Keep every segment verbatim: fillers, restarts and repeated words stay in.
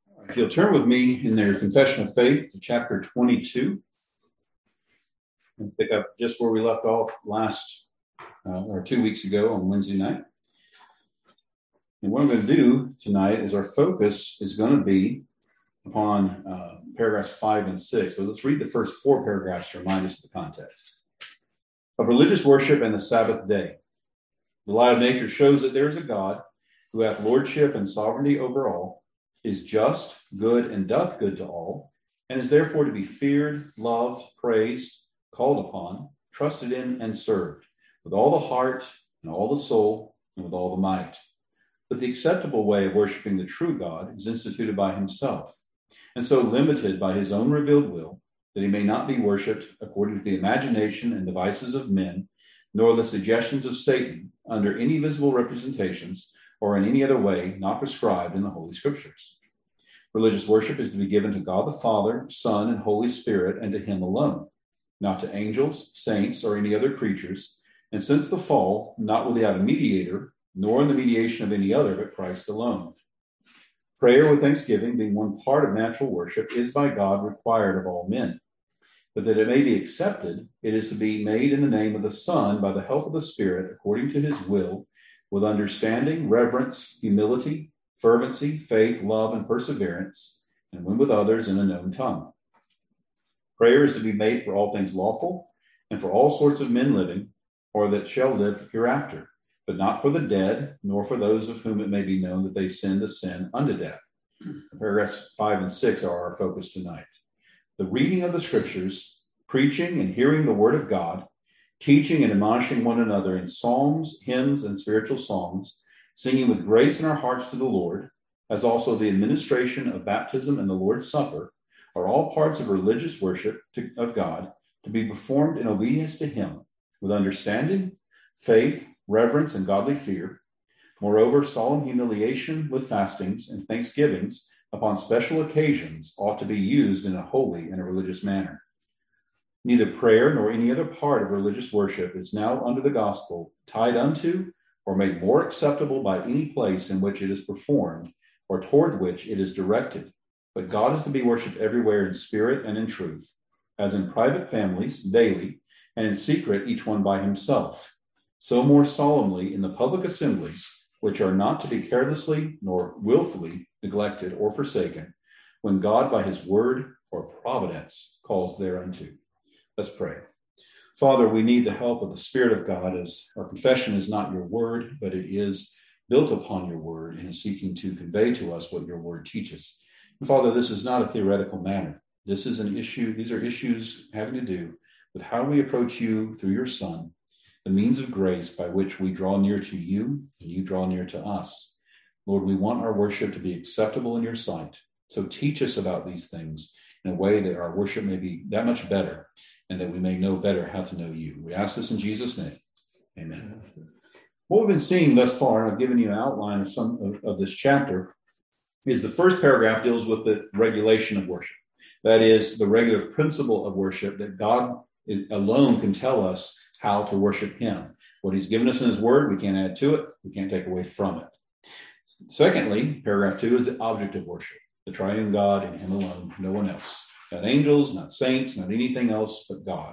If you'll turn with me in their Confession of Faith to chapter twenty-two, and pick up just where we left off last uh, or two weeks ago on Wednesday night. And what I'm going to do tonight is our focus is going to be upon uh, paragraphs five and six. But let's read the first four paragraphs to remind us of the context. Of religious worship and the Sabbath day. The light of nature shows that there is a God who hath lordship and sovereignty over all, is just, good, and doth good to all, and is therefore to be feared, loved, praised, called upon, trusted in, and served, with all the heart, and all the soul, and with all the might. But the acceptable way of worshiping the true God is instituted by himself, and so limited by his own revealed will, that he may not be worshipped according to the imagination and devices of men, nor the suggestions of Satan, under any visible representations, or in any other way not prescribed in the Holy Scriptures. Religious worship is to be given to God the Father, Son, and Holy Spirit, and to him alone, not to angels, saints, or any other creatures, and since the fall, not without a mediator, nor in the mediation of any other but Christ alone. Prayer with thanksgiving, being one part of natural worship, is by God required of all men. But that it may be accepted, it is to be made in the name of the Son, by the help of the Spirit, according to his will, with understanding, reverence, humility, fervency, faith, love, and perseverance, and when with others in a known tongue. Prayer is to be made for all things lawful, and for all sorts of men living, or that shall live hereafter, but not for the dead, nor for those of whom it may be known that they sinned a sin unto death. Paragraphs five and six are our focus tonight. The reading of the Scriptures, preaching and hearing the Word of God, teaching and admonishing one another in psalms, hymns, and spiritual songs, singing with grace in our hearts to the Lord, as also the administration of baptism and the Lord's Supper, are all parts of religious worship to, of God, to be performed in obedience to him, with understanding, faith, reverence, and godly fear. Moreover, solemn humiliation with fastings and thanksgivings upon special occasions ought to be used in a holy and a religious manner. Neither prayer nor any other part of religious worship is now under the gospel tied unto or made more acceptable by any place in which it is performed or toward which it is directed. But God is to be worshipped everywhere in spirit and in truth, as in private families daily, and in secret each one by himself. So more solemnly in the public assemblies, which are not to be carelessly nor willfully neglected or forsaken, when God by his word or providence calls thereunto. Let's pray. Father, we need the help of the Spirit of God, as our confession is not your word, but it is built upon your word and is seeking to convey to us what your word teaches. And Father, this is not a theoretical matter. This is an issue, these are issues having to do with how we approach you through your Son, the means of grace by which we draw near to you and you draw near to us. Lord, we want our worship to be acceptable in your sight. So teach us about these things in a way that our worship may be that much better, and that we may know better how to know you. We ask this in Jesus' name. Amen. What we've been seeing thus far, and I've given you an outline of some of, of this chapter, is the first paragraph deals with the regulation of worship. That is, the regular principle of worship, that God alone can tell us how to worship him. What he's given us in his word, we can't add to it, we can't take away from it. Secondly, paragraph two is the object of worship, the triune God and him alone, no one else. Not angels, not saints, not anything else but God.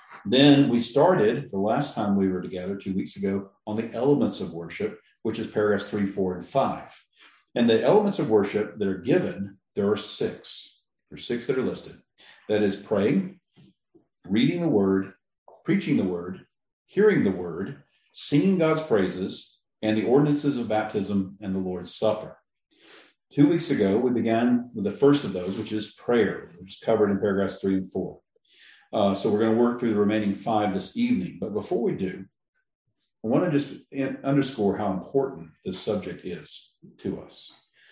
Then we started, the last time we were together two weeks ago, on the elements of worship, which is paragraphs three, four, and five. And the elements of worship that are given, there are six. There are six that are listed. That is praying, reading the word, preaching the word, hearing the word, singing God's praises, and the ordinances of baptism and the Lord's Supper. Two weeks ago, we began with the first of those, which is prayer, which is covered in paragraphs three and four. Uh, so we're going to work through the remaining five this evening. But before we do, I want to just underscore how important this subject is to us,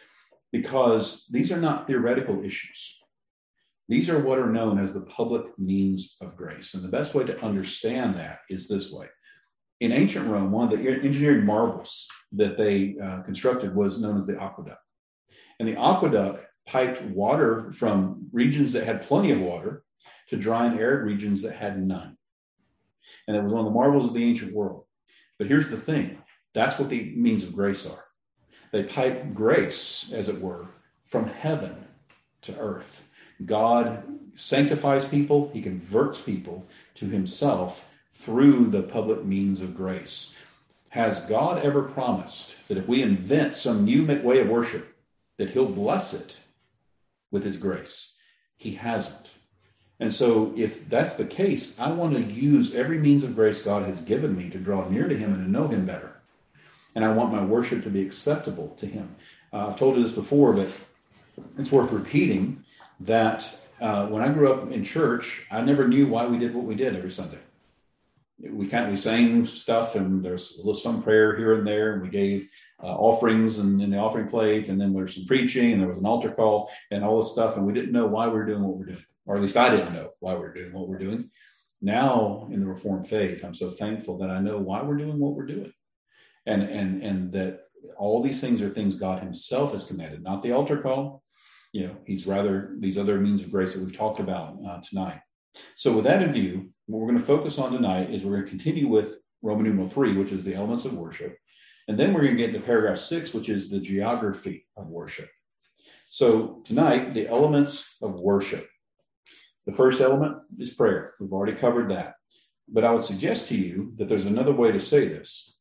because these are not theoretical issues. These are what are known as the public means of grace. And the best way to understand that is this way. In ancient Rome, one of the engineering marvels that they uh, constructed was known as the aqueduct. And the aqueduct piped water from regions that had plenty of water to dry and arid regions that had none. And it was one of the marvels of the ancient world. But here's the thing. That's what the means of grace are. They pipe grace, as it were, from heaven to earth. God sanctifies people. He converts people to himself through the public means of grace. Has God ever promised that if we invent some new way of worship, that he'll bless it with his grace? He hasn't. And so if that's the case, I want to use every means of grace God has given me to draw near to him and to know him better. And I want my worship to be acceptable to him. Uh, I've told you this before, but it's worth repeating that uh, when I grew up in church, I never knew why we did what we did every Sunday. We kind of, we sang stuff, and there's a little some prayer here and there, and we gave uh, offerings and in the offering plate, and then there's some preaching, and there was an altar call, and all this stuff, and we didn't know why we were doing what we're doing, or at least I didn't know why we were doing what we're doing. Now, in the Reformed faith, I'm so thankful that I know why we're doing what we're doing, and and and that all these things are things God himself has commanded, not the altar call. You know, he's rather these other means of grace that we've talked about uh, tonight. So with that in view, what we're going to focus on tonight is we're going to continue with Roman numeral three, which is the elements of worship. And then we're going to get into paragraph six, which is the geography of worship. So tonight, the elements of worship. The first element is prayer. We've already covered that. But I would suggest to you that there's another way to say this.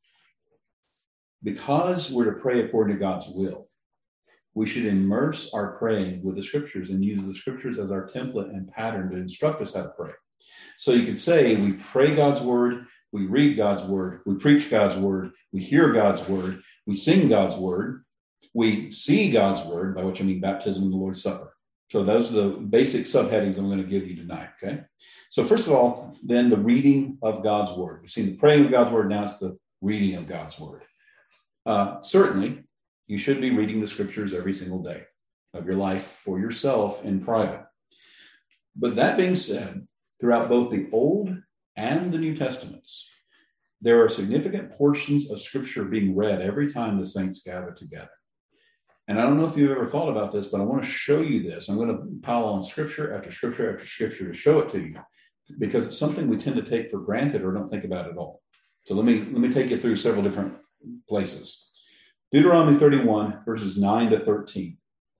Because we're to pray according to God's will, we should immerse our praying with the scriptures and use the scriptures as our template and pattern to instruct us how to pray. So you could say we pray God's word, we read God's word, we preach God's word, we hear God's word, we sing God's word, we see God's word, by which I mean baptism and the Lord's Supper. So those are the basic subheadings I'm going to give you tonight, okay? So first of all, then the reading of God's word. We've seen the praying of God's word, now it's the reading of God's word. Uh, certainly, you should be reading the scriptures every single day of your life for yourself in private. But that being said, throughout both the Old and the New Testaments, there are significant portions of scripture being read every time the saints gather together. And I don't know if you've ever thought about this, but I want to show you this. I'm going to pile on scripture after scripture after scripture to show it to you, because it's something we tend to take for granted or don't think about at all. So let me let me take you through several different places. Deuteronomy thirty-one, verses nine to thirteen.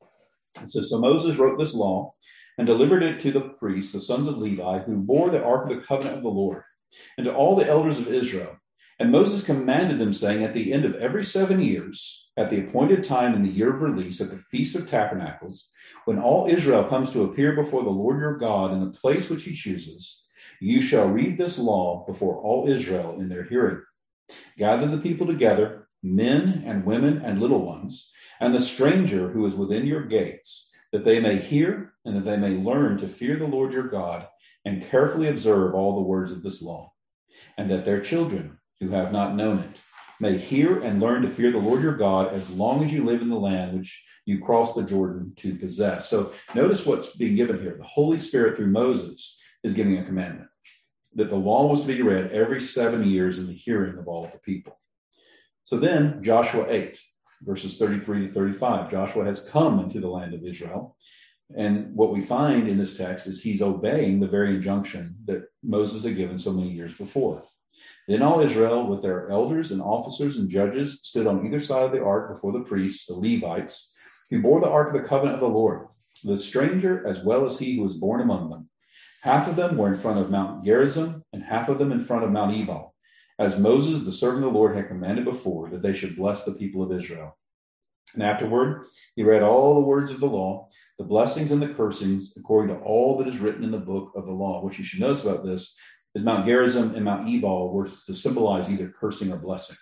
It says, so Moses wrote this law and delivered it to the priests, the sons of Levi, who bore the ark of the covenant of the Lord, and to all the elders of Israel. And Moses commanded them, saying, at the end of every seven years, at the appointed time in the year of release, at the Feast of Tabernacles, when all Israel comes to appear before the Lord your God in the place which he chooses, you shall read this law before all Israel in their hearing. Gather the people together, men and women and little ones, and the stranger who is within your gates, that they may hear and that they may learn to fear the Lord your God and carefully observe all the words of this law, and that their children who have not known it may hear and learn to fear the Lord your God as long as you live in the land which you cross the Jordan to possess. So notice what's being given here. The Holy Spirit through Moses is giving a commandment that the law was to be read every seven years in the hearing of all the people. So then Joshua eight, verses thirty-three to thirty-five, Joshua has come into the land of Israel. And what we find in this text is he's obeying the very injunction that Moses had given so many years before. Then all Israel, with their elders and officers and judges, stood on either side of the ark before the priests, the Levites, who bore the ark of the covenant of the Lord, the stranger as well as he who was born among them. Half of them were in front of Mount Gerizim, and half of them in front of Mount Ebal, as Moses, the servant of the Lord, had commanded before, that they should bless the people of Israel. And afterward, he read all the words of the law, the blessings and the cursings, according to all that is written in the book of the law. What you should notice about this is Mount Gerizim and Mount Ebal were to symbolize either cursing or blessing.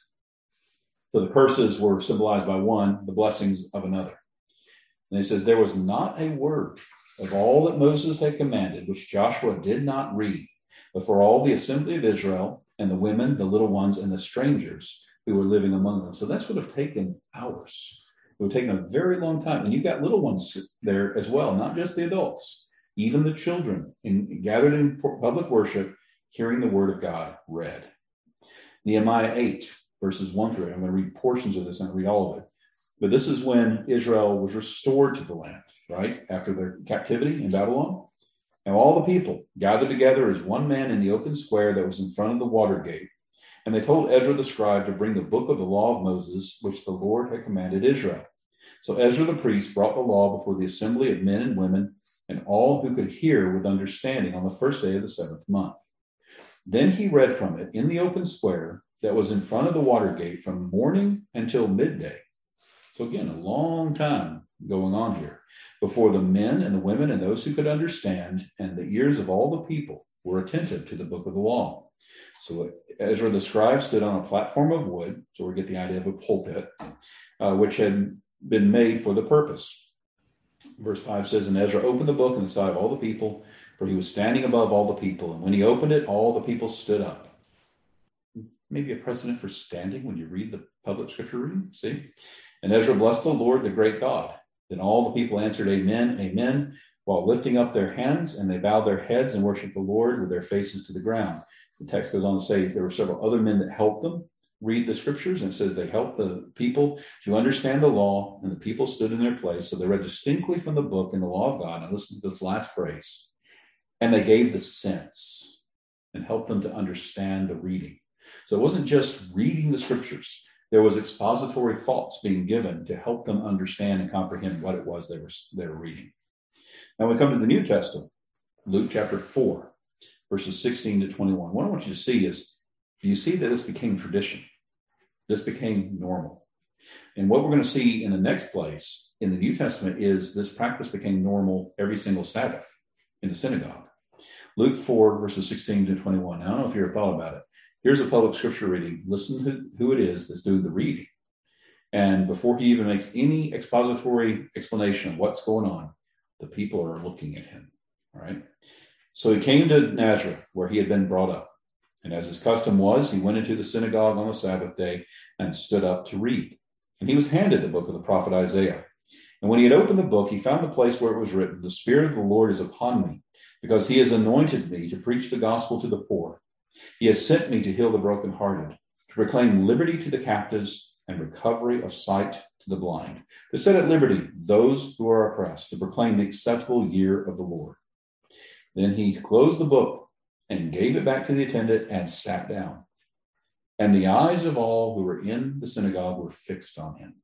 So the curses were symbolized by one, the blessings of another. And he says, there was not a word of all that Moses had commanded, which Joshua did not read, but for all the assembly of Israel and the women, the little ones, and the strangers who were living among them. So that's would have taken hours. It would have taken a very long time. And you got little ones there as well, not just the adults, even the children in, gathered in public worship, hearing the word of God read. Nehemiah eight, verses one through eight. I'm going to read portions of this and read all of it. But this is when Israel was restored to the land, right? After their captivity in Babylon. And all the people gathered together as one man in the open square that was in front of the water gate. And they told Ezra the scribe to bring the book of the law of Moses, which the Lord had commanded Israel. So Ezra the priest brought the law before the assembly of men and women and all who could hear with understanding on the first day of the seventh month. Then he read from it in the open square that was in front of the water gate from morning until midday. So again, a long time going on here before the men and the women and those who could understand, and the ears of all the people were attentive to the book of the law. So Ezra the scribe stood on a platform of wood, so we get the idea of a pulpit, uh, which had been made for the purpose. Verse five says, and Ezra opened the book in the sight of all the people, for he was standing above all the people. And when he opened it, all the people stood up. Maybe a precedent for standing when you read the public scripture reading, see? And Ezra blessed the Lord, the great God. Then all the people answered, Amen, Amen, while lifting up their hands, and they bowed their heads and worshiped the Lord with their faces to the ground. The text goes on to say there were several other men that helped them read the scriptures, and it says they helped the people to understand the law, and the people stood in their place. So they read distinctly from the book in the law of God. Now listen to this last phrase. And they gave the sense and helped them to understand the reading. So it wasn't just reading the scriptures. There was expository thoughts being given to help them understand and comprehend what it was they were, they were reading. Now we come to the New Testament, Luke chapter four, verses sixteen to twenty-one. What I want you to see is, you see that this became tradition. This became normal. And what we're going to see in the next place in the New Testament is this practice became normal every single Sabbath in the synagogue. Luke four, verses sixteen to twenty-one. Now, I don't know if you ever thought about it. Here's a public scripture reading. Listen to who it is that's doing the reading. And before he even makes any expository explanation of what's going on, the people are looking at him. All right. So he came to Nazareth, where he had been brought up. And as his custom was, he went into the synagogue on the Sabbath day and stood up to read. And he was handed the book of the prophet Isaiah. And when he had opened the book, he found the place where it was written, the Spirit of the Lord is upon me, because he has anointed me to preach the gospel to the poor. He has sent me to heal the brokenhearted, to proclaim liberty to the captives and recovery of sight to the blind, to set at liberty those who are oppressed, to proclaim the acceptable year of the Lord. Then he closed the book and gave it back to the attendant and sat down. And the eyes of all who were in the synagogue were fixed on him.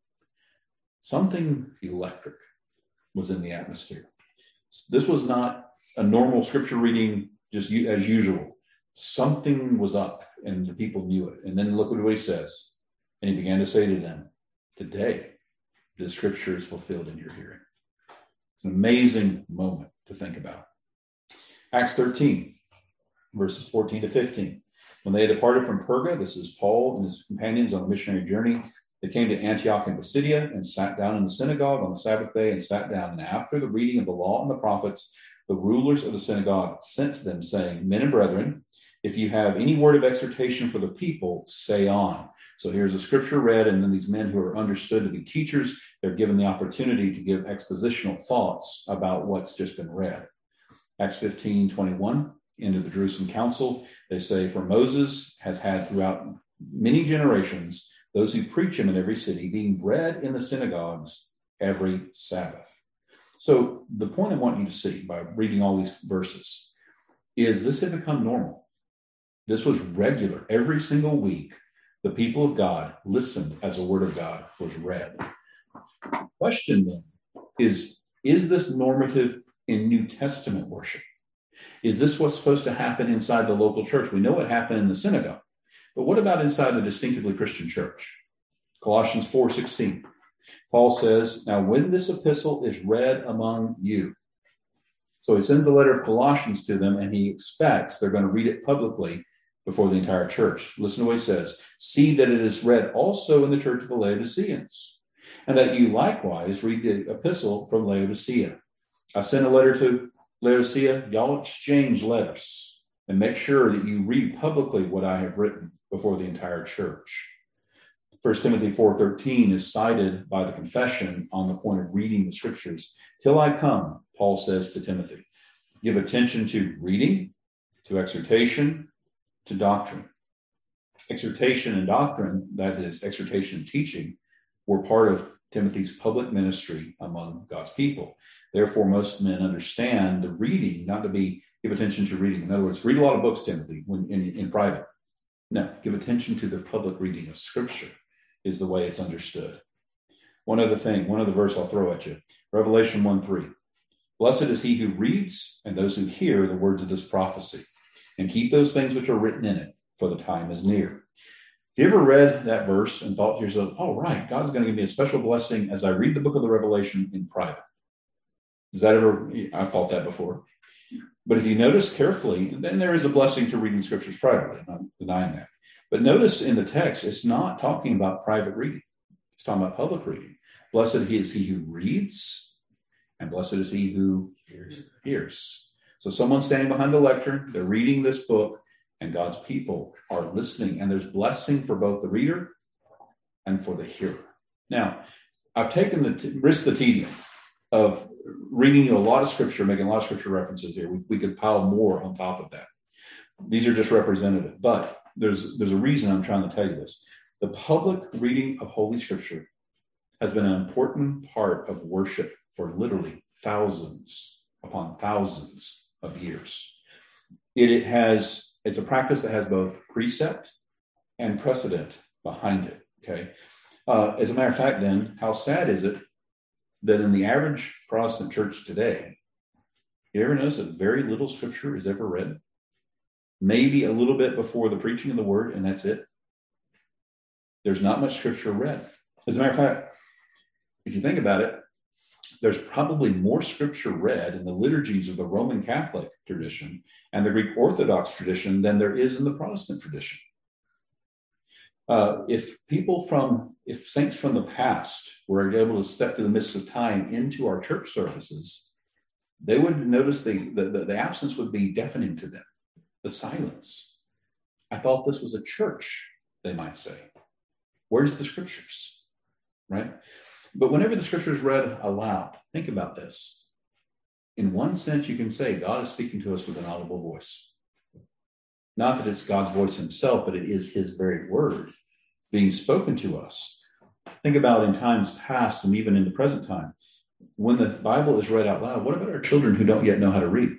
Something electric was in the atmosphere. This was not a normal scripture reading just as usual. Something was up, and the people knew it. And then look at what he says. And he began to say to them, today, the scripture is fulfilled in your hearing. It's an amazing moment to think about. Acts thirteen, verses fourteen to fifteen. When they had departed from Perga, this is Paul and his companions on a missionary journey, they came to Antioch in Pisidia and sat down in the synagogue on the Sabbath day and sat down. And after the reading of the law and the prophets, the rulers of the synagogue sent to them, saying, Men and brethren, if you have any word of exhortation for the people, say on. So here's a scripture read, and then these men who are understood to be teachers, they're given the opportunity to give expositional thoughts about what's just been read. Acts fifteen twenty-one, into the Jerusalem council, they say, For Moses has had throughout many generations those who preach him in every city, being bred in the synagogues every Sabbath. So the point I want you to see by reading all these verses is this had become normal. This was regular. Every single week, the people of God listened as the word of God was read. The question then is, is this normative in New Testament worship? Is this what's supposed to happen inside the local church? We know what happened in the synagogue, but what about inside the distinctively Christian church? Colossians four sixteen. Paul says, Now when this epistle is read among you. So he sends a letter of Colossians to them, and he expects they're going to read it publicly before the entire church. Listen to what he says. See that it is read also in the church of the Laodiceans, and that you likewise read the epistle from Laodicea. I sent a letter to Laodicea. Y'all exchange letters and make sure that you read publicly what I have written before the entire church. First Timothy four thirteen is cited by the confession on the point of reading the scriptures. Till I come, Paul says to Timothy, give attention to reading, to exhortation, to doctrine. Exhortation and doctrine, that is, exhortation and teaching, were part of Timothy's public ministry among God's people. Therefore, most men understand the reading not to be give attention to reading. In other words, read a lot of books, Timothy, when in, in private. No, give attention to the public reading of Scripture is the way it's understood. One other thing, one other verse I'll throw at you. Revelation one three. Blessed is he who reads and those who hear the words of this prophecy, and keep those things which are written in it, for the time is near. Have you ever read that verse and thought to yourself, oh, right, God's going to give me a special blessing as I read the book of the Revelation in private? Does that ever, I've thought that before. But if you notice carefully, then there is a blessing to reading scriptures privately. I'm not denying that. But notice in the text, it's not talking about private reading. It's talking about public reading. Blessed is he who reads, and blessed is he who hears. hears. So someone's standing behind the lectern, they're reading this book, and God's people are listening. And there's blessing for both the reader and for the hearer. Now, I've taken the t- risk the tedium of reading you a lot of scripture, making a lot of scripture references here. We, we could pile more on top of that. These are just representative, but there's there's a reason I'm trying to tell you this. The public reading of Holy Scripture has been an important part of worship for literally thousands upon thousands of years. It, it has, it's a practice that has both precept and precedent behind it, okay? Uh, as a matter of fact, then, how sad is it that in the average Protestant church today, you ever notice that very little scripture is ever read? Maybe a little bit before the preaching of the word, and that's it. There's not much scripture read. As a matter of fact, if you think about it, there's probably more scripture read in the liturgies of the Roman Catholic tradition and the Greek Orthodox tradition than there is in the Protestant tradition. Uh, if people from, if saints from the past were able to step through the mists of time into our church services, they would notice the, the, the absence would be deafening to them, the silence. I thought this was a church, they might say. Where's the scriptures, right? But whenever the scripture is read aloud, think about this. In one sense, you can say God is speaking to us with an audible voice. Not that it's God's voice himself, but it is his very word being spoken to us. Think about in times past and even in the present time, when the Bible is read out loud, what about our children who don't yet know how to read?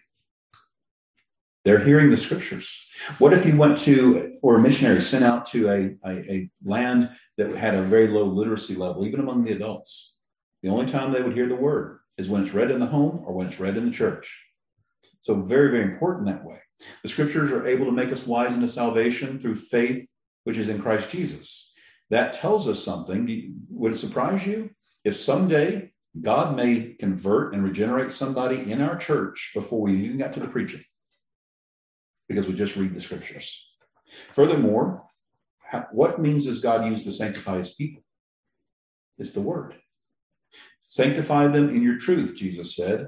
They're hearing the scriptures. What if you went to, or a missionary sent out to a, a, a land that had a very low literacy level, even among the adults? The only time they would hear the word is when it's read in the home or when it's read in the church. So very, very important that way. The scriptures are able to make us wise into salvation through faith, which is in Christ Jesus. That tells us something. Would it surprise you if someday God may convert and regenerate somebody in our church before we even got to the preaching? Because we just read the scriptures. Furthermore, what means does God use to sanctify his people? It's the word. Sanctify them in your truth, Jesus said.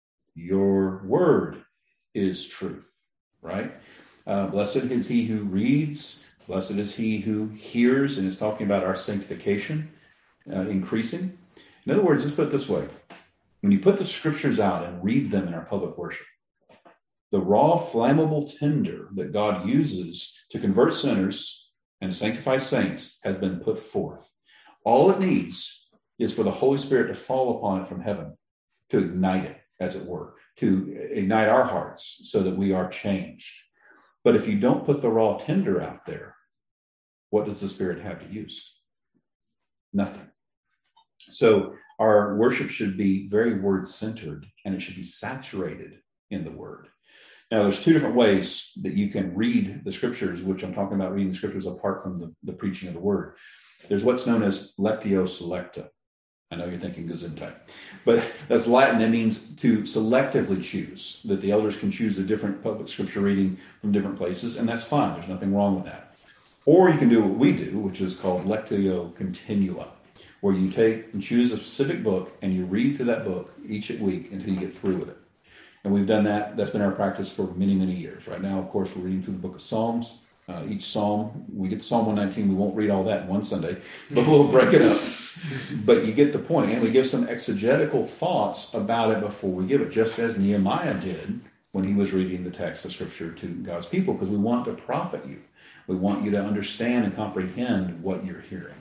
Your word is truth, right? Uh, blessed is he who reads. Blessed is he who hears. And it's talking about our sanctification uh, increasing. In other words, let's put it this way. When you put the scriptures out and read them in our public worship, the raw, flammable tinder that God uses to convert sinners and to sanctify saints has been put forth. All it needs is for the Holy Spirit to fall upon it from heaven, to ignite it, as it were, to ignite our hearts so that we are changed. But if you don't put the raw tinder out there, what does the Spirit have to use? Nothing. So our worship should be very word-centered, and it should be saturated in the word. Now, there's two different ways that you can read the scriptures, which I'm talking about reading the scriptures apart from the, the preaching of the word. There's what's known as lectio selecta. I know you're thinking Gesundheit, but that's Latin. That means to selectively choose, that the elders can choose a different public scripture reading from different places, and that's fine. There's nothing wrong with that. Or you can do what we do, which is called lectio continua, where you take and choose a specific book and you read through that book each week until you get through with it. And we've done that. That's been our practice for many, many years. Right now, of course, we're reading through the book of Psalms. Uh, each psalm, we get to Psalm one nineteen. We won't read all that in one Sunday, but we'll break it up. But you get the point. And we give some exegetical thoughts about it before we give it, just as Nehemiah did when he was reading the text of Scripture to God's people, because we want to profit you. We want you to understand and comprehend what you're hearing.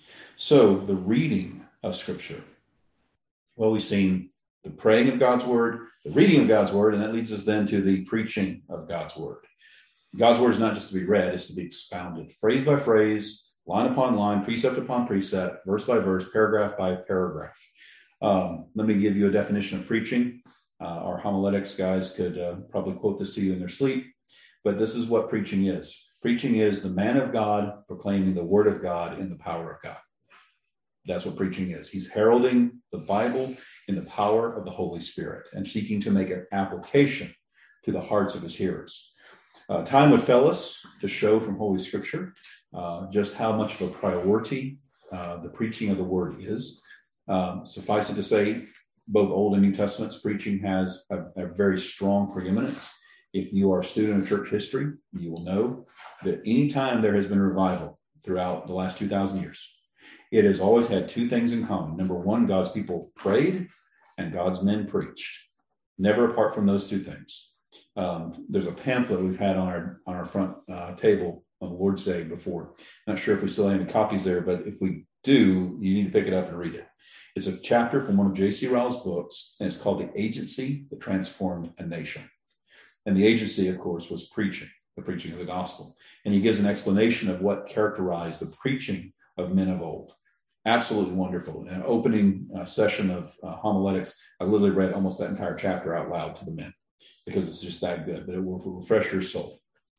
So the reading of Scripture. Well, we've seen the praying of God's word, the reading of God's word, and that leads us then to the preaching of God's word. God's word is not just to be read, it's to be expounded, phrase by phrase, line upon line, precept upon precept, verse by verse, paragraph by paragraph. Um, let me give you a definition of preaching. Uh, our homiletics guys could uh, probably quote this to you in their sleep, but this is what preaching is. Preaching is the man of God proclaiming the word of God in the power of God. That's what preaching is. He's heralding the Bible in the power of the Holy Spirit and seeking to make an application to the hearts of his hearers. Uh, time would fail us to show from Holy Scripture uh, just how much of a priority uh, the preaching of the word is. Um, suffice it to say, both Old and New Testaments preaching has a, a very strong preeminence. If you are a student of church history, you will know that any time there has been revival throughout the last two thousand years, it has always had two things in common. Number one, God's people prayed and God's men preached. Never apart from those two things. Um, there's a pamphlet we've had on our on our front uh, table on the Lord's Day before. Not sure if we still have any copies there, but if we do, you need to pick it up and read it. It's a chapter from one of J C Ryle's books, and it's called The Agency That Transformed a Nation. And the agency, of course, was preaching, the preaching of the gospel. And he gives an explanation of what characterized the preaching of men of old. Absolutely wonderful. In an opening uh, session of uh, homiletics, I literally read almost that entire chapter out loud to the men because it's just that good, but it will refresh your soul.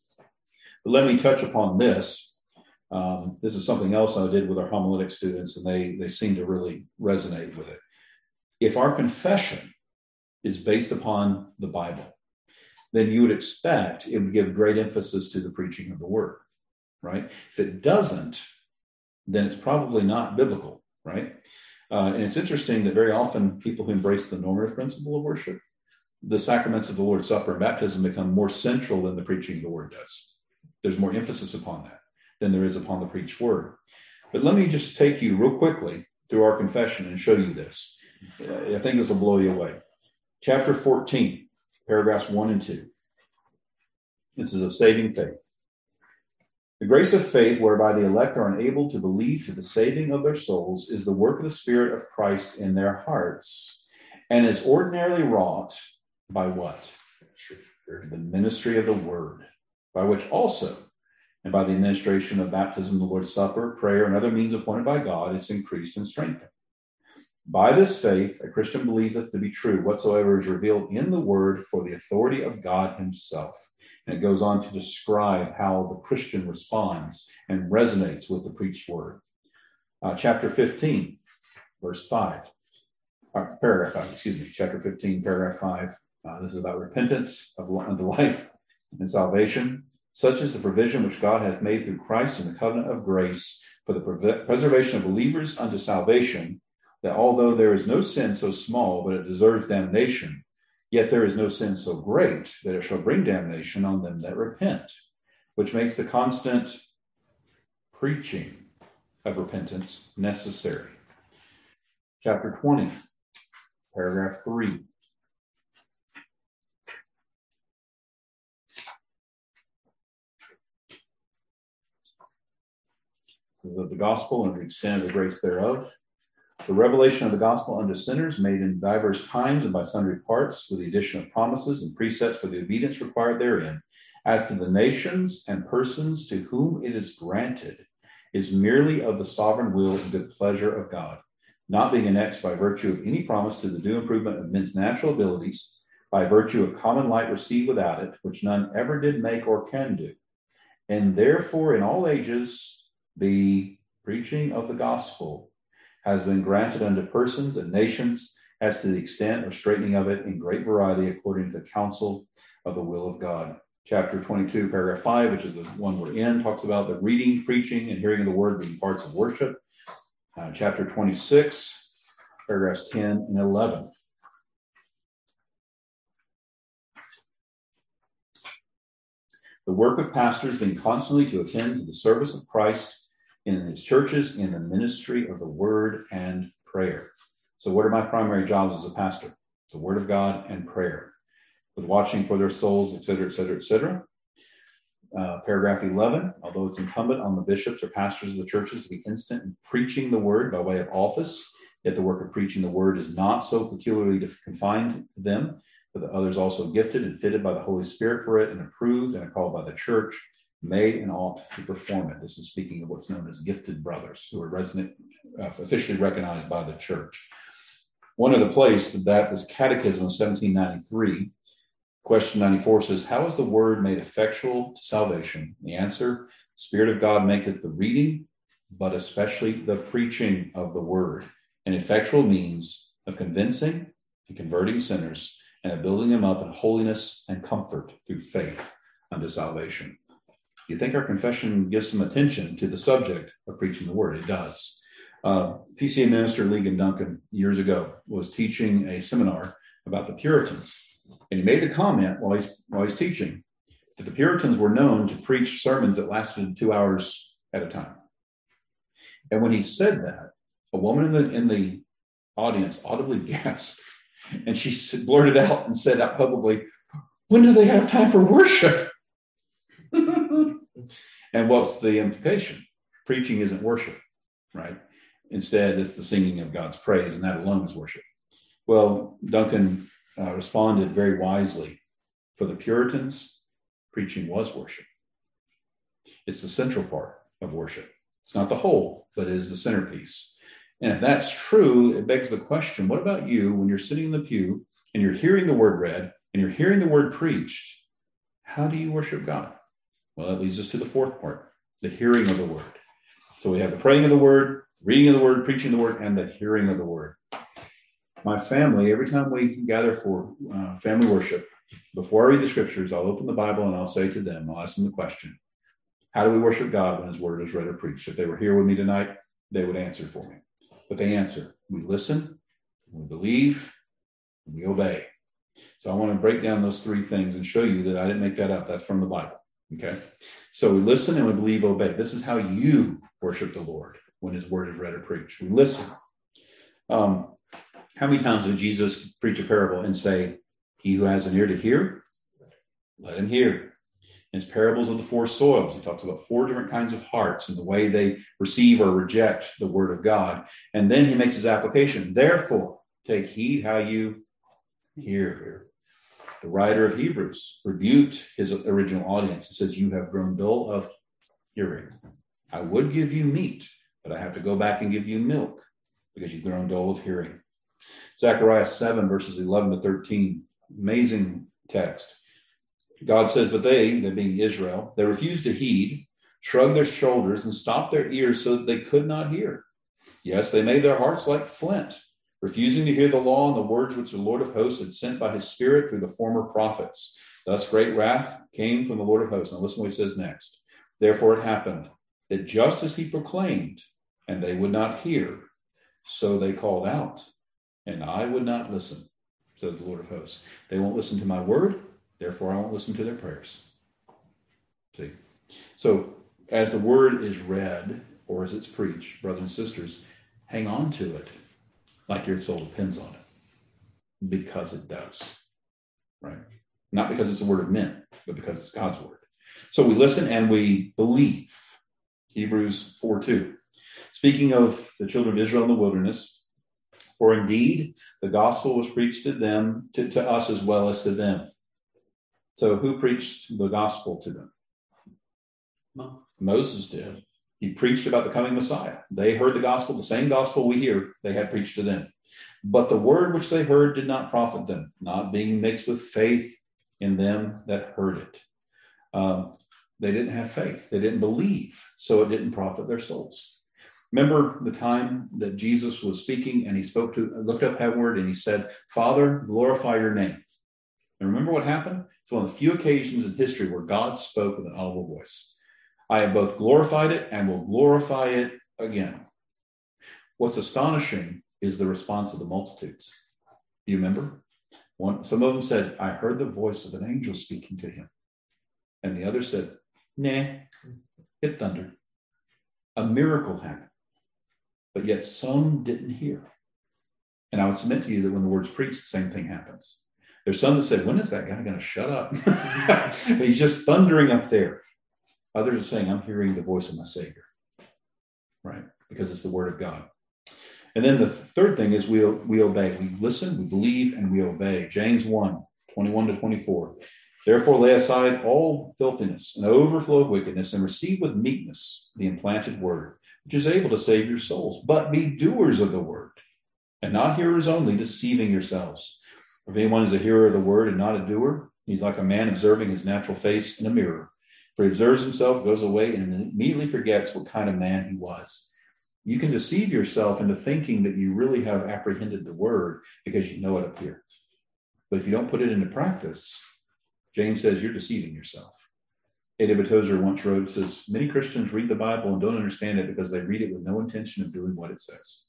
But let me touch upon this. Um, this is something else I did with our homiletic students, and they, they seem to really resonate with it. If our confession is based upon the Bible, then you would expect it would give great emphasis to the preaching of the word, right? If it doesn't, then it's probably not biblical, right? Uh, and it's interesting that very often people who embrace the normative principle of worship, the sacraments of the Lord's Supper and baptism become more central than the preaching of the word does. There's more emphasis upon that than there is upon the preached word. But let me just take you real quickly through our confession and show you this. I think this will blow you away. Chapter fourteen, paragraphs one and two. This is of saving faith. The grace of faith whereby the elect are enabled to believe to the saving of their souls is the work of the Spirit of Christ in their hearts, and is ordinarily wrought by what? The ministry of the word, by which also, and by the administration of baptism, the Lord's Supper, prayer, and other means appointed by God, it's increased and strengthened. By this faith, a Christian believeth to be true whatsoever is revealed in the word for the authority of God himself. And it goes on to describe how the Christian responds and resonates with the preached word. Uh, chapter fifteen, verse five, or paragraph five, excuse me, chapter fifteen, paragraph five. Uh, this is about repentance of, unto life and salvation. Such is the provision which God hath made through Christ in the covenant of grace for the pre- preservation of believers unto salvation, that although there is no sin so small, but it deserves damnation, yet there is no sin so great that it shall bring damnation on them that repent, which makes the constant preaching of repentance necessary. Chapter twenty, paragraph three. Of the gospel and the extent of the grace thereof. The revelation of the gospel unto sinners made in diverse times and by sundry parts, with the addition of promises and precepts for the obedience required therein, as to the nations and persons to whom it is granted, is merely of the sovereign will and good pleasure of God, not being annexed by virtue of any promise to the due improvement of men's natural abilities, by virtue of common light received without it, which none ever did make or can do. And therefore, in all ages, the preaching of the gospel has been granted unto persons and nations as to the extent or straightening of it in great variety according to the counsel of the will of God. Chapter twenty-two, paragraph five, which is the one we're in, talks about the reading, preaching, and hearing of the word being parts of worship. Uh, chapter twenty-six, paragraphs ten and eleven. The work of pastors being constantly to attend to the service of Christ in his churches, in the ministry of the word and prayer. So what are my primary jobs as a pastor? The word of God and prayer, with watching for their souls, et cetera, et cetera, et cetera. Uh, paragraph eleven, although it's incumbent on the bishops or pastors of the churches to be instant in preaching the word by way of office, yet the work of preaching the word is not so peculiarly confined to them, but that others also gifted and fitted by the Holy Spirit for it and approved and called by the church may and ought to perform it. This is speaking of what's known as gifted brothers, who are resident, uh, officially recognized by the church. One of the place, the Baptist Catechism of seventeen ninety-three, question ninety-four says, how is the word made effectual to salvation? The answer, Spirit of God maketh the reading, but especially the preaching of the word. An effectual means of convincing and converting sinners and of building them up in holiness and comfort through faith unto salvation. Do you think our confession gives some attention to the subject of preaching the word? It does. Uh, P C A minister Ligon Duncan years ago was teaching a seminar about the Puritans. And he made the comment while he's, while he's teaching that the Puritans were known to preach sermons that lasted two hours at a time. And when he said that, a woman in the, in the audience audibly gasped. And she blurted out and said out publicly, when do they have time for worship? And what's the implication? Preaching isn't worship, right? Instead, it's the singing of God's praise, and that alone is worship. Well, Duncan uh, responded very wisely. For the Puritans, preaching was worship. It's the central part of worship. It's not the whole, but it is the centerpiece. And if that's true, it begs the question, what about you when you're sitting in the pew and you're hearing the word read and you're hearing the word preached? How do you worship God? Well, that leads us to the fourth part, the hearing of the word. So we have the praying of the word, reading of the word, preaching the word, and the hearing of the word. My family, every time we gather for uh, family worship, before I read the scriptures, I'll open the Bible and I'll say to them, I'll ask them the question, how do we worship God when his word is read or preached? If they were here with me tonight, they would answer for me. But they answer, we listen, we believe, and we obey. So I want to break down those three things and show you that I didn't make that up. That's from the Bible. Okay. So we listen and we believe, obey. This is how you worship the Lord when his word is read or preached. We listen. Um, how many times did Jesus preach a parable and say, he who has an ear to hear, let him hear? In his parables of the four soils, he talks about four different kinds of hearts and the way they receive or reject the word of God. And then he makes his application. Therefore, take heed how you hear. The writer of Hebrews rebuked his original audience. He says, you have grown dull of hearing. I would give you meat, but I have to go back and give you milk because you've grown dull of hearing. Zechariah seven, verses eleven to thirteen, amazing text. God says, but they, they being Israel, they refused to heed, shrugged their shoulders, and stopped their ears so that they could not hear. Yes, they made their hearts like flint, refusing to hear the law and the words which the Lord of hosts had sent by his Spirit through the former prophets. Thus great wrath came from the Lord of hosts. Now listen to what he says next. Therefore it happened that just as he proclaimed, and they would not hear, so they called out, and I would not listen, says the Lord of hosts. They won't listen to my word, therefore I won't listen to their prayers. See? So as the word is read, or as it's preached, brothers and sisters, hang on to it like your soul depends on it, because it does, right? Not because it's a word of men, but because it's God's word. So we listen and we believe. Hebrews four two. Speaking of the children of Israel in the wilderness, for indeed the gospel was preached to them, to, to us as well as to them. So who preached the gospel to them? Moses did. He preached about the coming Messiah. They heard the gospel, the same gospel we hear, they had preached to them. But the word which they heard did not profit them, not being mixed with faith in them that heard it. Um, they didn't have faith. They didn't believe, so it didn't profit their souls. Remember the time that Jesus was speaking and he spoke to, looked up heavenward and he said, Father, glorify your name. And remember what happened? It's one of the few occasions in history where God spoke with an audible voice. I have both glorified it and will glorify it again. What's astonishing is the response of the multitudes. Do you remember? One, some of them said, I heard the voice of an angel speaking to him. And the other said, nah, it thundered. A miracle happened. But yet some didn't hear. And I would submit to you that when the word's preached, the same thing happens. There's some that said, when is that guy going to shut up? He's just thundering up there. Others are saying, I'm hearing the voice of my Savior, right? Because it's the word of God. And then the third thing is we, we obey. We listen, we believe, and we obey. James one, twenty-one to twenty-four. Therefore lay aside all filthiness and overflow of wickedness, and receive with meekness the implanted word, which is able to save your souls. But be doers of the word, and not hearers only, deceiving yourselves. If anyone is a hearer of the word and not a doer, he's like a man observing his natural face in a mirror. For he observes himself, goes away, and immediately forgets what kind of man he was. You can deceive yourself into thinking that you really have apprehended the word because you know it up here. But if you don't put it into practice, James says you're deceiving yourself. A W Tozer once wrote, says, many Christians read the Bible and don't understand it because they read it with no intention of doing what it says.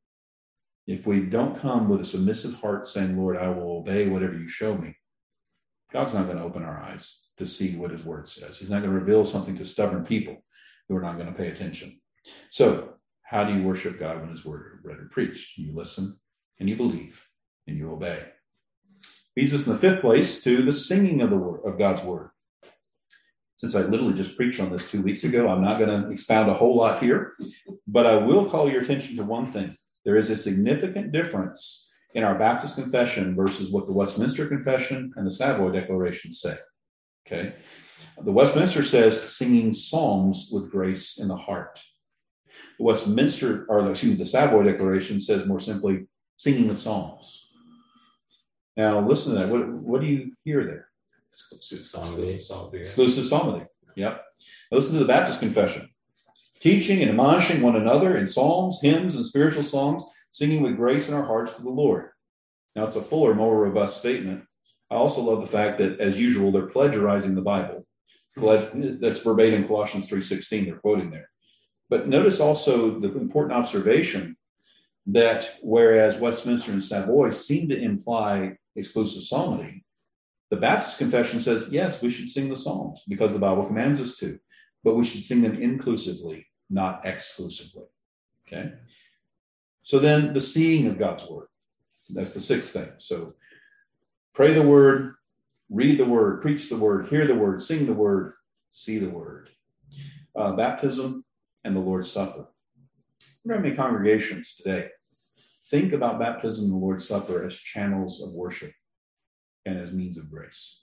If we don't come with a submissive heart saying, Lord, I will obey whatever you show me, God's not going to open our eyes to see what his word says. He's not going to reveal something to stubborn people who are not going to pay attention. So how do you worship God when his word is read or preached? You listen and you believe and you obey. Leads us in the fifth place to the singing of the word of God's word. Since I literally just preached on this two weeks ago, I'm not going to expound a whole lot here, but I will call your attention to one thing. There is a significant difference in our Baptist confession versus what the Westminster Confession and the Savoy Declaration say. Okay. The Westminster says singing psalms with grace in the heart. The Westminster, or excuse me, the Savoy Declaration says more simply singing of psalms. Now, listen to that. What, what do you hear there? Exclusive psalmody. Exclusive psalmody. Yep. Now listen to the Baptist Confession. Teaching and admonishing one another in psalms, hymns, and spiritual songs, singing with grace in our hearts to the Lord. Now, it's a fuller, more robust statement. I also love the fact that, as usual, they're plagiarizing the Bible. That's verbatim Colossians three sixteen. They're quoting there. But notice also the important observation that whereas Westminster and Savoy seem to imply exclusive psalmody, the Baptist Confession says, yes, we should sing the Psalms because the Bible commands us to, but we should sing them inclusively, not exclusively. Okay? So then the seeing of God's word. That's the sixth thing. So pray the word, read the word, preach the word, hear the word, sing the word, see the word. Uh, baptism and the Lord's Supper. We don't have many congregations today. Think about baptism and the Lord's Supper as channels of worship and as means of grace.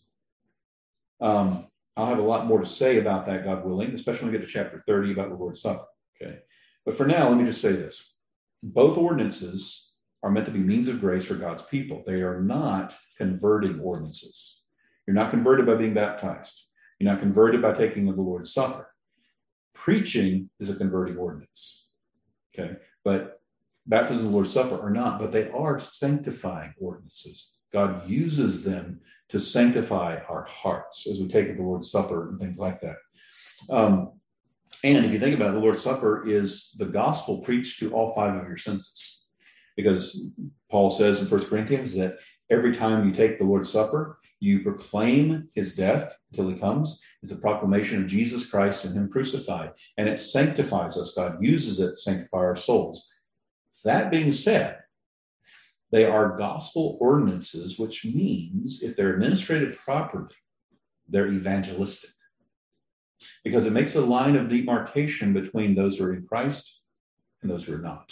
Um, I'll have a lot more to say about that, God willing, especially when we get to chapter thirty about the Lord's Supper. Okay, but for now, let me just say this. Both ordinances are meant to be means of grace for God's people. They are not converting ordinances. You're not converted by being baptized. You're not converted by taking of the Lord's Supper. Preaching is a converting ordinance. Okay, but baptism and the Lord's Supper are not, but they are sanctifying ordinances. God uses them to sanctify our hearts as we take the Lord's Supper and things like that. Um, and if you think about it, the Lord's Supper is the gospel preached to all five of your senses. Because Paul says in First Corinthians that every time you take the Lord's Supper, you proclaim his death until he comes. It's a proclamation of Jesus Christ and him crucified. And it sanctifies us. God uses it to sanctify our souls. That being said, they are gospel ordinances, which means if they're administrated properly, they're evangelistic. Because it makes a line of demarcation between those who are in Christ and those who are not.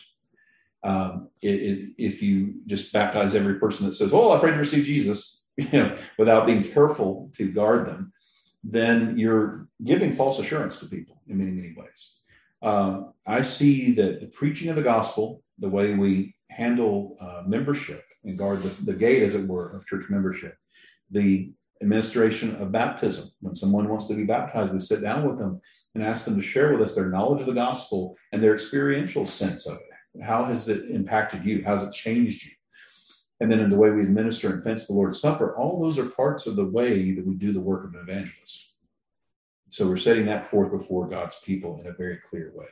Um, it, it, if you just baptize every person that says, oh, I pray to receive Jesus, you know, without being careful to guard them, then you're giving false assurance to people in many, many ways. Um, I see that the preaching of the gospel, the way we handle uh, membership and guard the, the gate, as it were, of church membership, the administration of baptism. When someone wants to be baptized, we sit down with them and ask them to share with us their knowledge of the gospel and their experiential sense of it. How has it impacted you? How has it changed you? And then in the way we administer and fence the Lord's Supper, all those are parts of the way that we do the work of an evangelist. So we're setting that forth before God's people in a very clear way.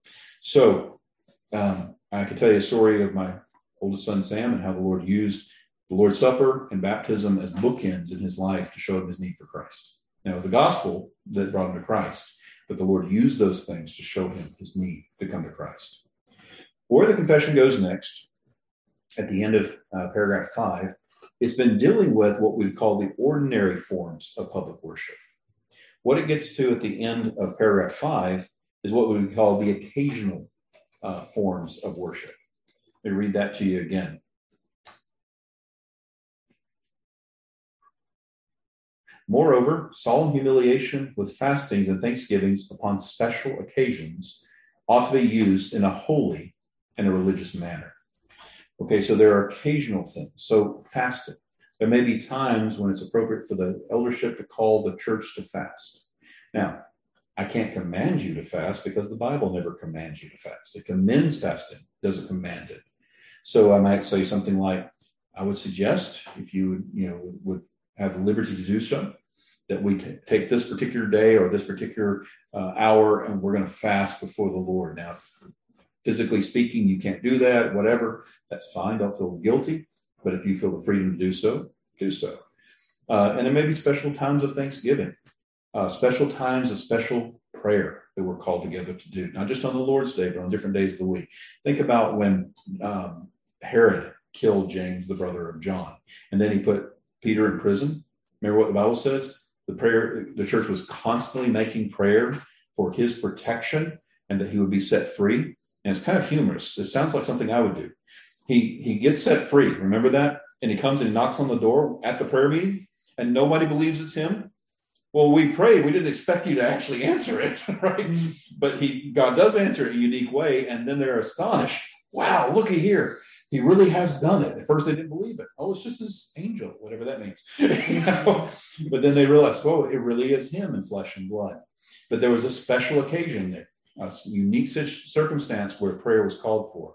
So um, I can tell you a story of my oldest son, Sam, and how the Lord used the Lord's Supper and baptism as bookends in his life to show him his need for Christ. Now, it was the gospel that brought him to Christ, but the Lord used those things to show him his need to come to Christ. Where the confession goes next, at the end of uh, paragraph five, it's been dealing with what we call the ordinary forms of public worship. What it gets to at the end of paragraph five is what we would call the occasional uh, forms of worship. Let me read that to you again. Moreover, solemn humiliation with fastings and thanksgivings upon special occasions ought to be used in a holy and a religious manner. Okay, so there are occasional things. So fasting. There may be times when it's appropriate for the eldership to call the church to fast. Now, I can't command you to fast because the Bible never commands you to fast. It commends fasting, doesn't command it. So I might say something like, I would suggest, if you, you know, would have the liberty to do so, that we t- take this particular day or this particular uh, hour and we're going to fast before the Lord. Now, physically speaking, you can't do that, whatever, that's fine. Don't feel guilty. But if you feel the freedom to do so, do so. Uh, and there may be special times of thanksgiving, uh, special times of special prayer that we're called together to do, not just on the Lord's Day, but on different days of the week. Think about when um, Herod killed James, the brother of John, and then he put Peter in prison. Remember what the Bible says? The prayer, the church was constantly making prayer for his protection and that he would be set free. And it's kind of humorous. It sounds like something I would do. He he gets set free. Remember that? And he comes and he knocks on the door at the prayer meeting and nobody believes it's him. Well, we prayed. We didn't expect you to actually answer it, right? But he God does answer it in a unique way. And then they're astonished. Wow, looky here. He really has done it. At first, they didn't believe it. Oh, it's just his angel, whatever that means. You know? But then they realized, oh, it really is him in flesh and blood. But there was a special occasion there, a unique circumstance where prayer was called for.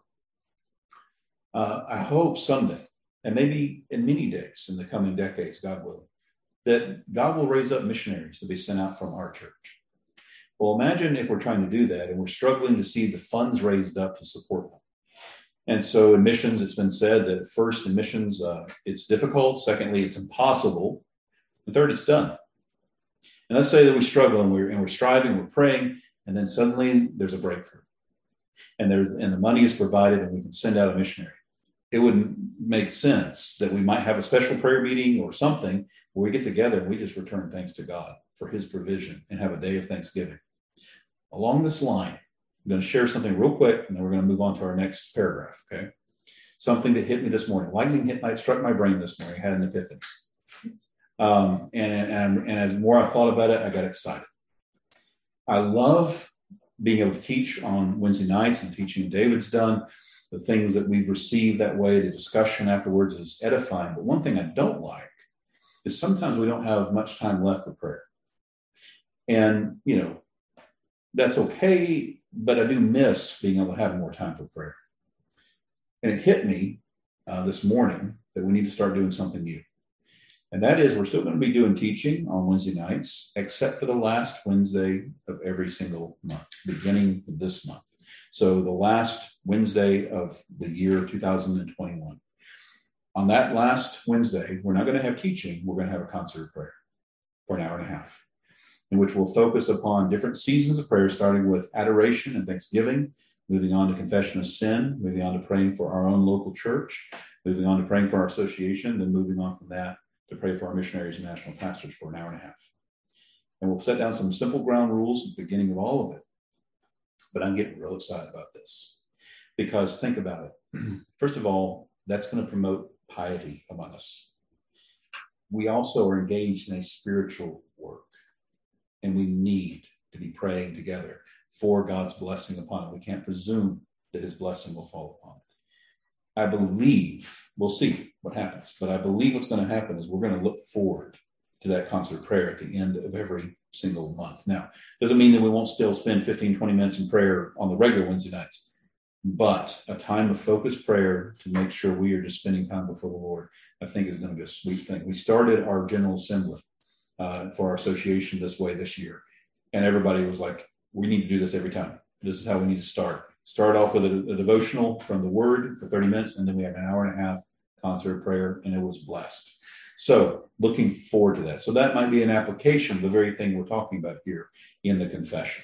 Uh, I hope someday, and maybe in many days in the coming decades, God willing, that God will raise up missionaries to be sent out from our church. Well, imagine if we're trying to do that and we're struggling to see the funds raised up to support them. And so in missions, it's been said that first in missions, uh, it's difficult. Secondly, it's impossible. And third, it's done. And let's say that we struggle and we're, and we're striving, we're praying, and then suddenly there's a breakthrough. And there's and the money is provided and we can send out a missionary. It would make sense that we might have a special prayer meeting or something where we get together and we just return thanks to God for his provision and have a day of thanksgiving. Along this line, I'm going to share something real quick, and then we're going to move on to our next paragraph, okay? Something that hit me this morning. Lightning hit my, struck my brain this morning. I had an epiphany. Um, and, and, and as more I thought about it, I got excited. I love being able to teach on Wednesday nights and teaching David's done. The things that we've received that way, the discussion afterwards is edifying. But one thing I don't like is sometimes we don't have much time left for prayer. And, you know, that's okay, but I do miss being able to have more time for prayer. And it hit me uh, this morning that we need to start doing something new. And that is, we're still going to be doing teaching on Wednesday nights, except for the last Wednesday of every single month, beginning this month. So the last Wednesday of the year two thousand twenty-one. On that last Wednesday, we're not going to have teaching. We're going to have a concert of prayer for an hour and a half, in which we'll focus upon different seasons of prayer, starting with adoration and thanksgiving, moving on to confession of sin, moving on to praying for our own local church, moving on to praying for our association, then moving on from that to pray for our missionaries and national pastors for an hour and a half. And we'll set down some simple ground rules at the beginning of all of it. But I'm getting real excited about this because think about it. First of all, that's going to promote piety among us. We also are engaged in a spiritual work, and we need to be praying together for God's blessing upon it. We can't presume that his blessing will fall upon it. I believe, we'll see what happens, but I believe what's going to happen is we're going to look forward to that concert prayer at the end of every single month. Now, doesn't mean that we won't still spend fifteen, twenty minutes in prayer on the regular Wednesday nights, but a time of focused prayer to make sure we are just spending time before the Lord, I think is going to be a sweet thing. We started our General Assembly uh, for our association this way this year, and everybody was like, we need to do this every time. This is how we need to start. Start off with a, a devotional from the Word for thirty minutes, and then we have an hour and a half concert prayer, and it was blessed. So looking forward to that. So that might be an application of the very thing we're talking about here in the confession.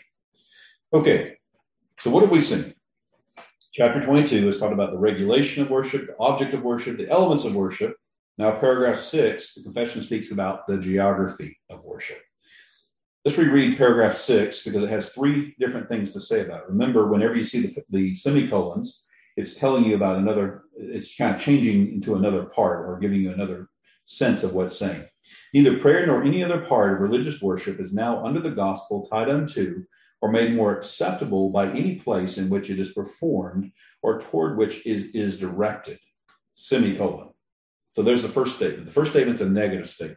Okay, so what have we seen? Chapter twenty-two is talking about the regulation of worship, the object of worship, the elements of worship. Now, paragraph six, the confession speaks about the geography of worship. Let's reread paragraph six because it has three different things to say about it. Remember, whenever you see the, the semicolons, it's telling you about another, it's kind of changing into another part or giving you another sense of what's saying. Neither prayer nor any other part of religious worship is now under the gospel tied unto or made more acceptable by any place in which it is performed or toward which it is directed. Semicolon. So there's the first statement. The first statement's a negative statement.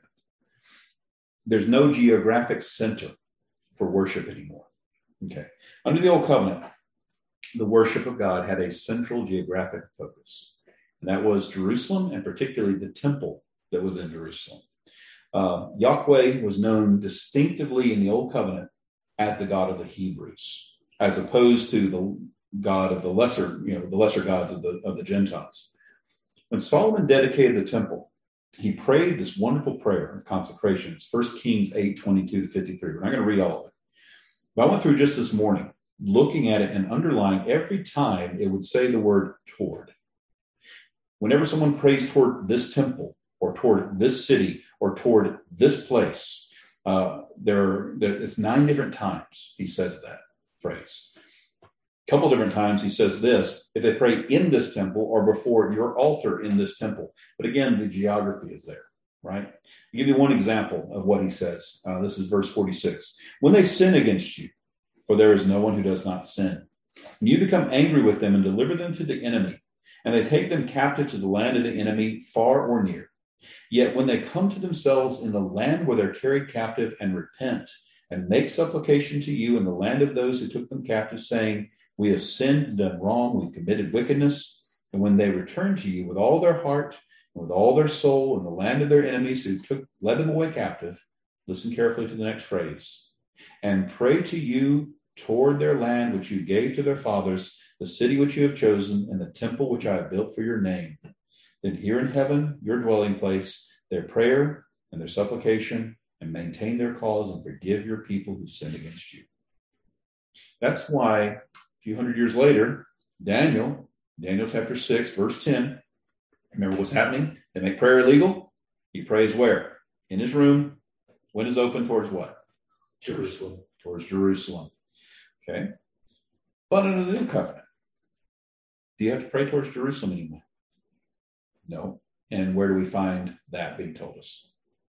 There's no geographic center for worship anymore. Okay. Under the Old Covenant, the worship of God had a central geographic focus, and that was Jerusalem, and particularly the temple that was in Jerusalem. Uh, Yahweh was known distinctively in the Old Covenant as the God of the Hebrews, as opposed to the God of the lesser, you know, the lesser gods of the of the Gentiles. When Solomon dedicated the temple, he prayed this wonderful prayer of consecration. It's First Kings eight, twenty-two to fifty-three. We're not going to read all of it. But I went through just this morning, looking at it and underlying every time it would say the word toward. Whenever someone prays toward this temple or toward this city or toward this place, uh, there, there it's nine different times he says that phrase. A couple different times he says this, if they pray in this temple or before your altar in this temple. But again, the geography is there, right? I'll give you one example of what he says. Uh, this is verse forty-six. When they sin against you, for there is no one who does not sin, and you become angry with them and deliver them to the enemy, and they take them captive to the land of the enemy, far or near. Yet when they come to themselves in the land where they're carried captive and repent and make supplication to you in the land of those who took them captive, saying, we have sinned and done wrong, we've committed wickedness. And when they return to you with all their heart and with all their soul in the land of their enemies who took led them away captive, listen carefully to the next phrase, and pray to you toward their land which you gave to their fathers, the city which you have chosen, and the temple which I have built for your name. Then hear in heaven, your dwelling place, their prayer and their supplication, and maintain their cause and forgive your people who sin against you. That's why a few hundred years later, Daniel, Daniel chapter six, verse ten, remember what's happening? They make prayer illegal. He prays where? In his room. When is open towards what? Jerusalem. Towards Jerusalem. Okay. But under the new covenant, do you have to pray towards Jerusalem anymore? No. And where do we find that being told us?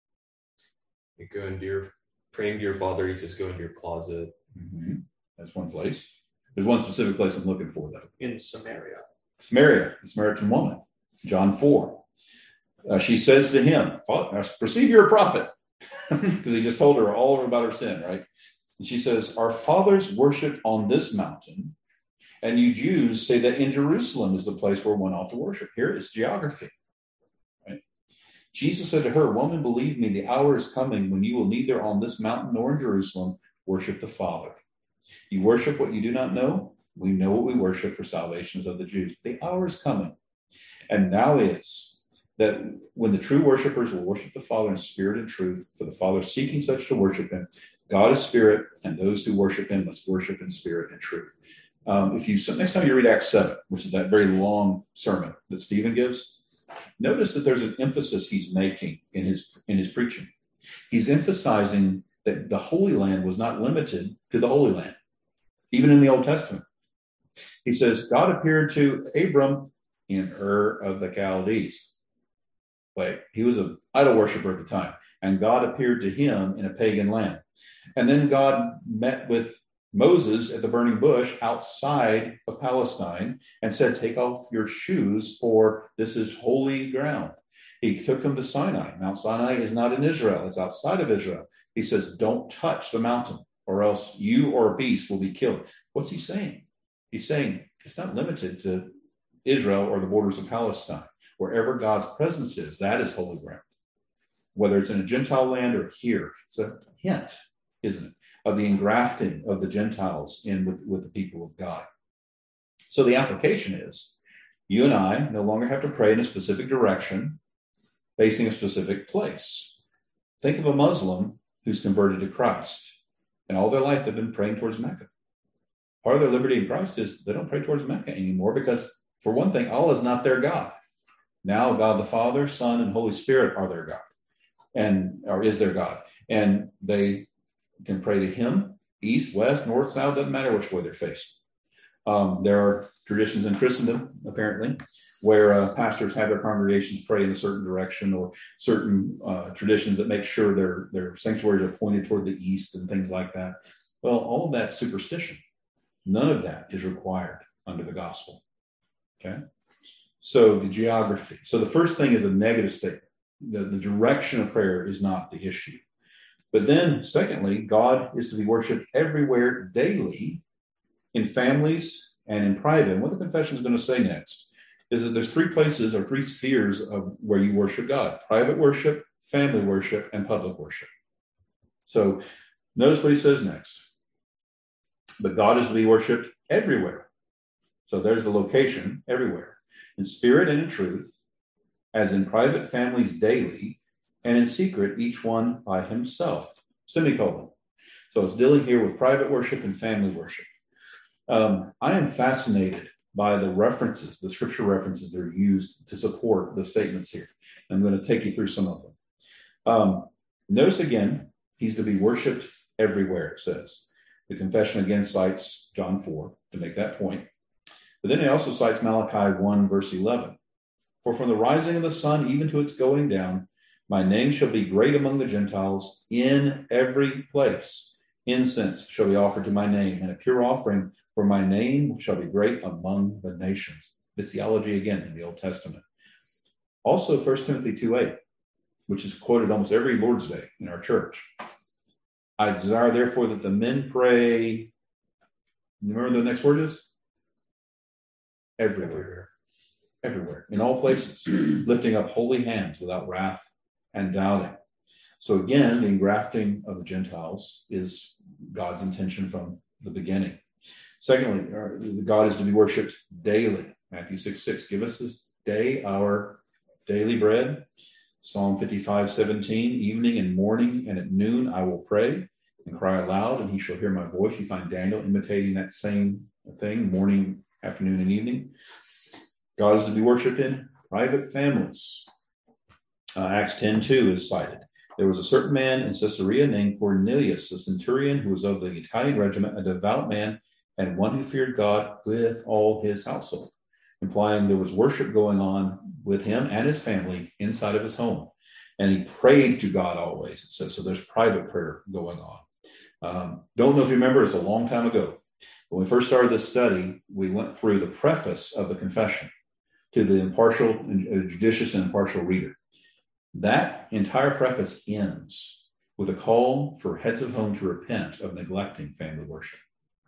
You go into your praying to your father. He says, go into your closet. Mm-hmm. That's one place. There's one specific place I'm looking for, though. In Samaria. Samaria, the Samaritan woman, John four. Uh, she says to him, I perceive you're a prophet, because he just told her all about her sin, right? And she says, our fathers worshiped on this mountain, and you Jews say that in Jerusalem is the place where one ought to worship. Here is geography, right? Jesus said to her, woman, believe me, the hour is coming when you will neither on this mountain nor in Jerusalem worship the Father. You worship what you do not know. We know what we worship, for salvations of the Jews. The hour is coming, and now is, that when the true worshipers will worship the Father in spirit and truth, for the Father seeking such to worship him. God is spirit, and those who worship him must worship in spirit and truth. Um, if you next time you read Acts seven, which is that very long sermon that Stephen gives, notice that there's an emphasis he's making in his in his preaching. He's emphasizing that the Holy Land was not limited to the Holy Land, even in the Old Testament. He says, God appeared to Abram in Ur of the Chaldees. Wait, he was an idol worshiper at the time, and God appeared to him in a pagan land. And then God met with Moses at the burning bush outside of Palestine and said, take off your shoes, for this is holy ground. He took them to Sinai. Mount Sinai is not in Israel. It's outside of Israel. He says, don't touch the mountain, or else you or a beast will be killed. What's he saying? He's saying it's not limited to Israel or the borders of Palestine. Wherever God's presence is, that is holy ground. Whether it's in a Gentile land or here, it's a hint, isn't it, of the engrafting of the Gentiles in with, with the people of God. So the application is, you and I no longer have to pray in a specific direction, facing a specific place. Think of a Muslim who's converted to Christ, and all their life they've been praying towards Mecca. Part of their liberty in Christ is they don't pray towards Mecca anymore because, for one thing, Allah is not their God. Now God the Father, Son, and Holy Spirit are their God, and or is their God. And they can pray to him, east, west, north, south, doesn't matter which way they're facing. Um, there are traditions in Christendom, apparently, where uh, pastors have their congregations pray in a certain direction, or certain uh, traditions that make sure their, their sanctuaries are pointed toward the east and things like that. Well, all of that's superstition. None of that is required under the gospel. Okay? So the geography. So the first thing is a negative statement. The, the direction of prayer is not the issue. But then, secondly, God is to be worshipped everywhere daily, in families and in private. And what the confession is going to say next is that there's three places or three spheres of where you worship God: private worship, family worship, and public worship. So notice what he says next. But God is to be worshipped everywhere. So there's the location, everywhere, in spirit and in truth, as in private families daily, and in secret, each one by himself. Semicolon. So it's dealing here with private worship and family worship. Um, I am fascinated by the references, the scripture references that are used to support the statements here. I'm going to take you through some of them. Um, notice again, he's to be worshipped everywhere, it says. The confession again cites John four to make that point. But then it also cites Malachi one, verse eleven. For from the rising of the sun even to its going down, my name shall be great among the Gentiles in every place. Incense shall be offered to my name, and a pure offering for my name shall be great among the nations. Missiology again in the Old Testament. Also, First Timothy two eight, which is quoted almost every Lord's Day in our church. I desire, therefore, that the men pray. Remember the next word is? Everywhere. Everywhere. In all places. Lifting up holy hands without wrath and doubting. So again, the engrafting of the Gentiles is God's intention from the beginning. Secondly, God is to be worshipped daily. Matthew six six. Give us this day our daily bread. Psalm fifty-five seventeen. Evening and morning and at noon I will pray and cry aloud, and he shall hear my voice. You find Daniel imitating that same thing, morning, afternoon, and evening. God is to be worshipped in private families. Uh, Acts ten two is cited. There was a certain man in Caesarea named Cornelius, a centurion who was of the Italian regiment, a devout man, and one who feared God with all his household, implying there was worship going on with him and his family inside of his home. And he prayed to God always, it says. So there's private prayer going on. Um, don't know if you remember, it's a long time ago. When we first started this study, we went through the preface of the confession to the impartial, uh, judicious and impartial reader. That entire preface ends with a call for heads of home to repent of neglecting family worship.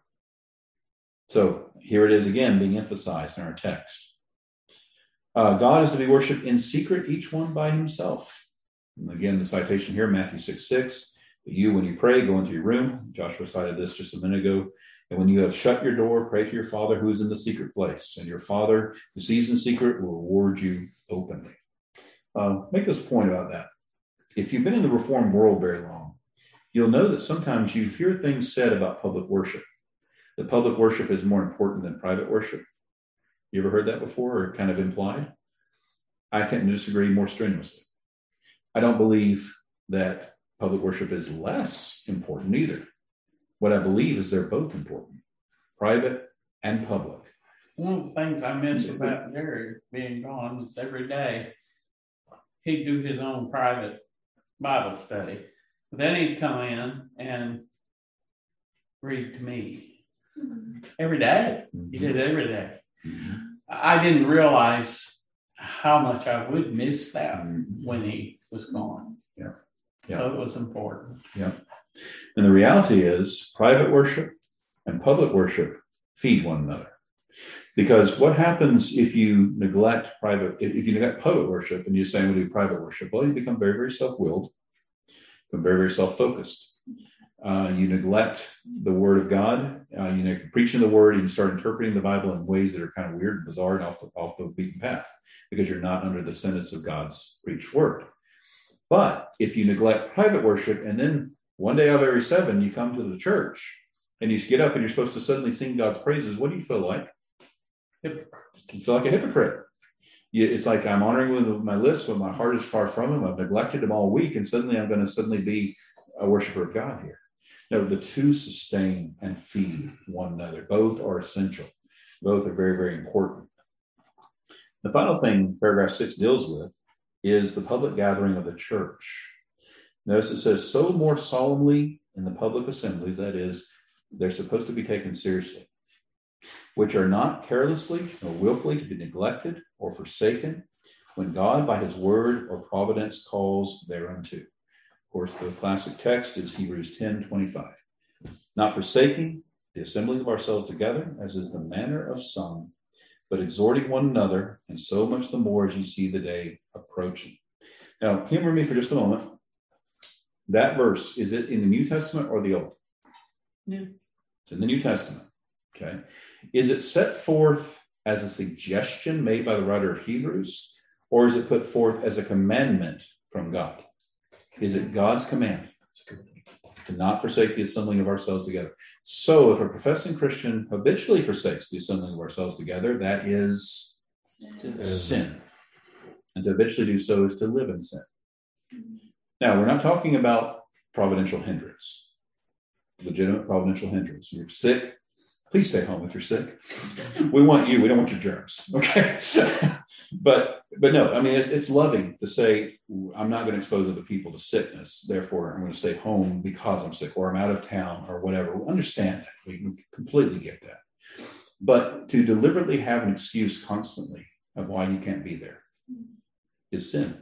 So here it is again being emphasized in our text. Uh, God is to be worshipped in secret, each one by himself. And again, the citation here, Matthew six six. But you, when you pray, go into your room. Joshua cited this just a minute ago. And when you have shut your door, pray to your Father who is in the secret place. And your Father who sees in secret will reward you openly. Uh, make this point about that. If you've been in the Reformed world very long, you'll know that sometimes you hear things said about public worship. That public worship is more important than private worship. You ever heard that before, or kind of implied? I can't disagree more strenuously. I don't believe that public worship is less important either. What I believe is they're both important, private and public. One of the things I miss about Jerry being gone is every day he'd do his own private Bible study. But then he'd come in and read to me. Every day. He did it every day. I didn't realize how much I would miss that when he was gone. Yeah. Yeah. So it was important. Yeah. And the reality is private worship and public worship feed one another. Because what happens if you neglect private, if you neglect public worship and you say, I'm going to do private worship? Well, you become very, very self-willed, become very, very self-focused. Uh, you neglect the word of God. Uh, you know, preaching the word and you start interpreting the Bible in ways that are kind of weird and bizarre and off the, off the beaten path because you're not under the sentence of God's preached word. But if you neglect private worship and then one day out of every seven, you come to the church and you get up and you're supposed to suddenly sing God's praises, what do you feel like? You feel like a hypocrite. You, it's like I'm honoring with my lips, but my heart is far from him. I've neglected him all week, and suddenly I'm going to suddenly be a worshiper of God here. No, the two sustain and feed one another. Both are essential. Both are very, very important. The final thing paragraph six deals with is the public gathering of the church. Notice it says, so more solemnly in the public assemblies, that is, they're supposed to be taken seriously, which are not carelessly or willfully to be neglected or forsaken, when God by his word or providence calls thereunto. Of course, the classic text is Hebrews ten twenty-five. Not forsaking the assembling of ourselves together, as is the manner of some, but exhorting one another, and so much the more as you see the day approaching. Now, humor me for just a moment. That verse, is it in the New Testament or the Old? Yeah. It's in the New Testament. Okay. Is it set forth as a suggestion made by the writer of Hebrews, or is it put forth as a commandment from God? Is it God's command to not forsake the assembling of ourselves together? So if a professing Christian habitually forsakes the assembling of ourselves together, that is sin. sin. And to habitually do so is to live in sin. Now, we're not talking about providential hindrance, legitimate providential hindrance. You're sick, please stay home if you're sick. We want you, we don't want your germs, okay? but but no, I mean, it's, it's loving to say, I'm not going to expose other people to sickness, therefore I'm going to stay home because I'm sick, or I'm out of town, or whatever. We understand that. We completely get that. But to deliberately have an excuse constantly of why you can't be there is sin.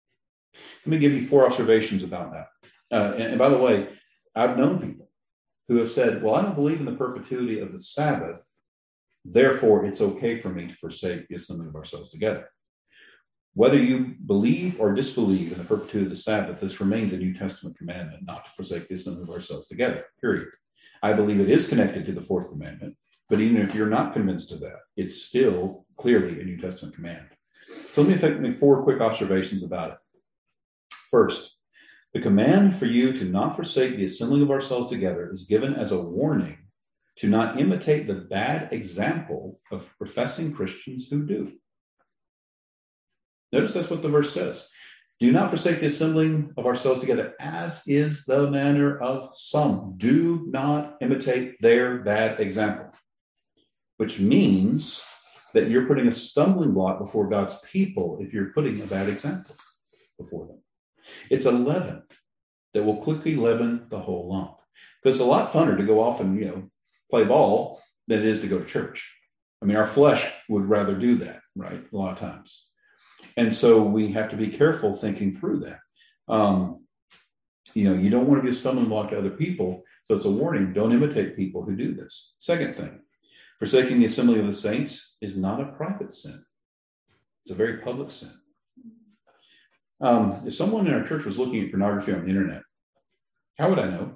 Let me give you four observations about that. Uh, and, and by the way, I've known people who have said, well, I don't believe in the perpetuity of the Sabbath, therefore it's okay for me to forsake the assembling of ourselves together. Whether you believe or disbelieve in the perpetuity of the Sabbath, this remains a New Testament commandment not to forsake the assembling of ourselves together, period. I believe it is connected to the fourth commandment, but even if you're not convinced of that, it's still clearly a New Testament command. So let me take make four quick observations about it. First, the command for you to not forsake the assembling of ourselves together is given as a warning to not imitate the bad example of professing Christians who do. Notice that's what the verse says. Do not forsake the assembling of ourselves together, as is the manner of some. Do not imitate their bad example, which means that you're putting a stumbling block before God's people if you're putting a bad example before them. It's a leaven that will quickly leaven the whole lump. Because it's a lot funner to go off and, you know, play ball than it is to go to church. I mean, our flesh would rather do that, right? A lot of times. And so we have to be careful thinking through that. Um, you know, you don't want to be a stumbling block to other people. So it's a warning. Don't imitate people who do this. Second thing, forsaking the assembly of the saints is not a private sin. It's a very public sin. Um, if someone in our church was looking at pornography on the internet, how would I know?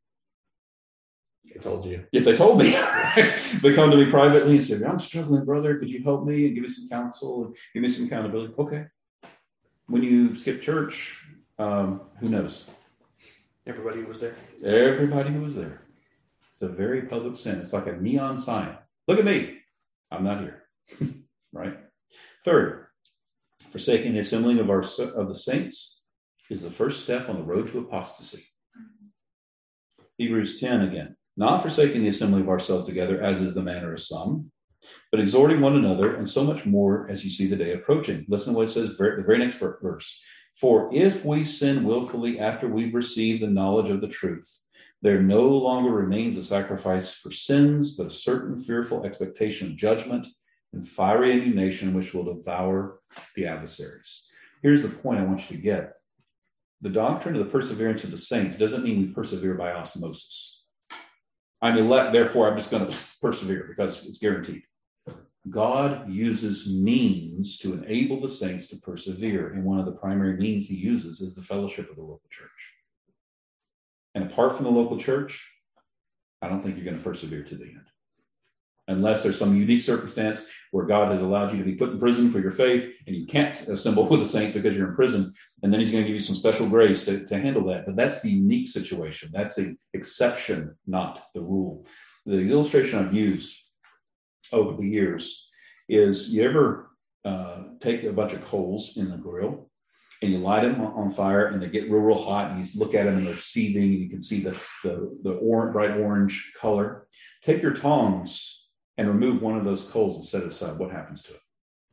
I told you. If they told me, they come to me privately and say, I'm struggling, brother. Could you help me and give me some counsel and give me some accountability? Okay. When you skip church, um, who knows? Everybody was there. Everybody who was there. It's a very public sin. It's like a neon sign. Look at me. I'm not here. Right? Third, forsaking the assembling of our of the saints is the first step on the road to apostasy. Hebrews ten again. Not forsaking the assembly of ourselves together, as is the manner of some, but exhorting one another, and so much more as you see the day approaching. Listen to what it says, the very next verse. For if we sin willfully after we've received the knowledge of the truth, there no longer remains a sacrifice for sins, but a certain fearful expectation of judgment and fiery indignation which will devour the adversaries. Here's the point I want you to get. The doctrine of the perseverance of the saints doesn't mean we persevere by osmosis. I'm elect, therefore I'm just going to persevere because it's guaranteed. God uses means to enable the saints to persevere, and one of the primary means he uses is the fellowship of the local church. And apart from the local church, I don't think you're going to persevere to the end. Unless there's some unique circumstance where God has allowed you to be put in prison for your faith and you can't assemble with the saints because you're in prison, and then he's going to give you some special grace to, to handle that. But that's the unique situation. That's the exception, not the rule. The illustration I've used over the years is, you ever uh, take a bunch of coals in the grill and you light them on fire and they get real, real hot, and you look at them and they're seething and you can see the, the, the orange, bright orange color. Take your tongs and remove one of those coals and set it aside. What happens to it?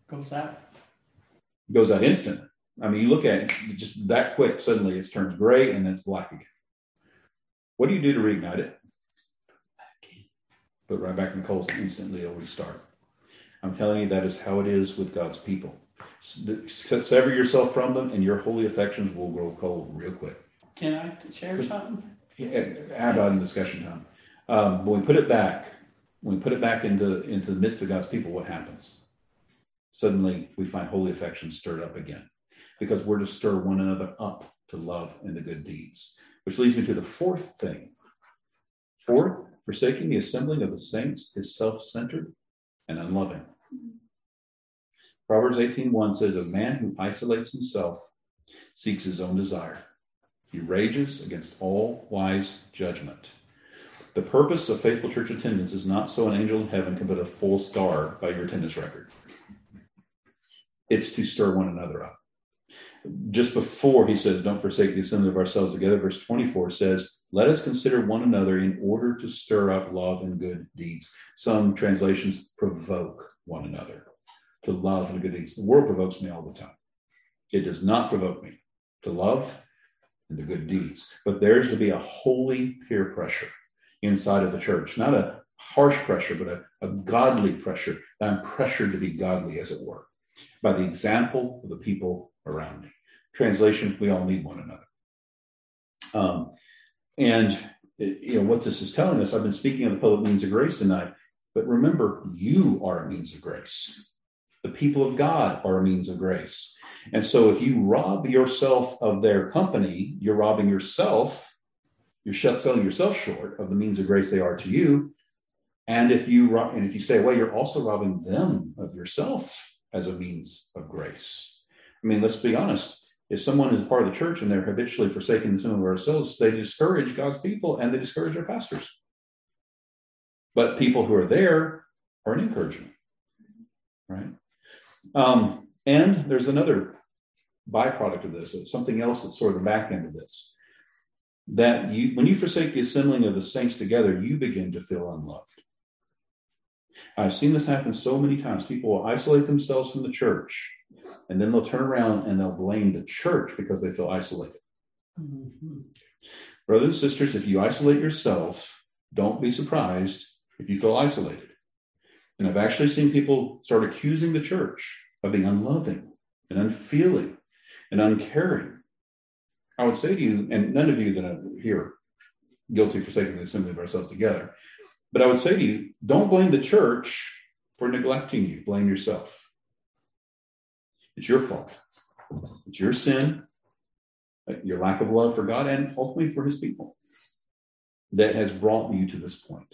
Goes out. Goes out instantly. I mean, you look at it, just that quick, suddenly it turns gray and then it's black again. What do you do to reignite it? Put right back in the coals, instantly it'll restart. I'm telling you, that is how it is with God's people. Sever yourself from them and your holy affections will grow cold real quick. Can I share something? Add on discussion time. Um, when we put it back, when we put it back into, into the midst of God's people, what happens? Suddenly we find holy affections stirred up again, because we're to stir one another up to love and the good deeds. Which leads me to the fourth thing. Fourth, forsaking the assembling of the saints is self-centered and unloving. Proverbs eighteen one says, a man who isolates himself seeks his own desire. He rages against all wise judgment. The purpose of faithful church attendance is not so an angel in heaven can put a full star by your attendance record. It's to stir one another up. Just before he says, don't forsake the assembly of ourselves together, verse twenty-four says, let us consider one another in order to stir up love and good deeds. Some translations provoke one another to love and good deeds. The world provokes me all the time. It does not provoke me to love and to good deeds. But there's to be a holy peer pressure inside of the church, not a harsh pressure, but a, a godly pressure. I'm pressured to be godly, as it were, by the example of the people around me. Translation, we all need one another. Um, and, you know, what this is telling us, I've been speaking of the public means of grace tonight, but remember, you are a means of grace. The people of God are a means of grace. And so if you rob yourself of their company, you're robbing yourself. You're selling yourself short of the means of grace they are to you. And if you and if you stay away, you're also robbing them of yourself as a means of grace. I mean, let's be honest. If someone is a part of the church and they're habitually forsaking some of ourselves, they discourage God's people and they discourage their pastors. But people who are there are an encouragement, right? Um, and there's another byproduct of this, something else that's sort of the back end of this. That you, when you forsake the assembling of the saints together, you begin to feel unloved. I've seen this happen so many times. People will isolate themselves from the church, and then they'll turn around and they'll blame the church because they feel isolated. Mm-hmm. Brothers and sisters, if you isolate yourself, don't be surprised if you feel isolated. And I've actually seen people start accusing the church of being unloving and unfeeling and uncaring. I would say to you, and none of you that are here guilty of forsaking the assembly of ourselves together, but I would say to you, don't blame the church for neglecting you. Blame yourself. It's your fault. It's your sin, your lack of love for God, and ultimately for his people that has brought you to this point.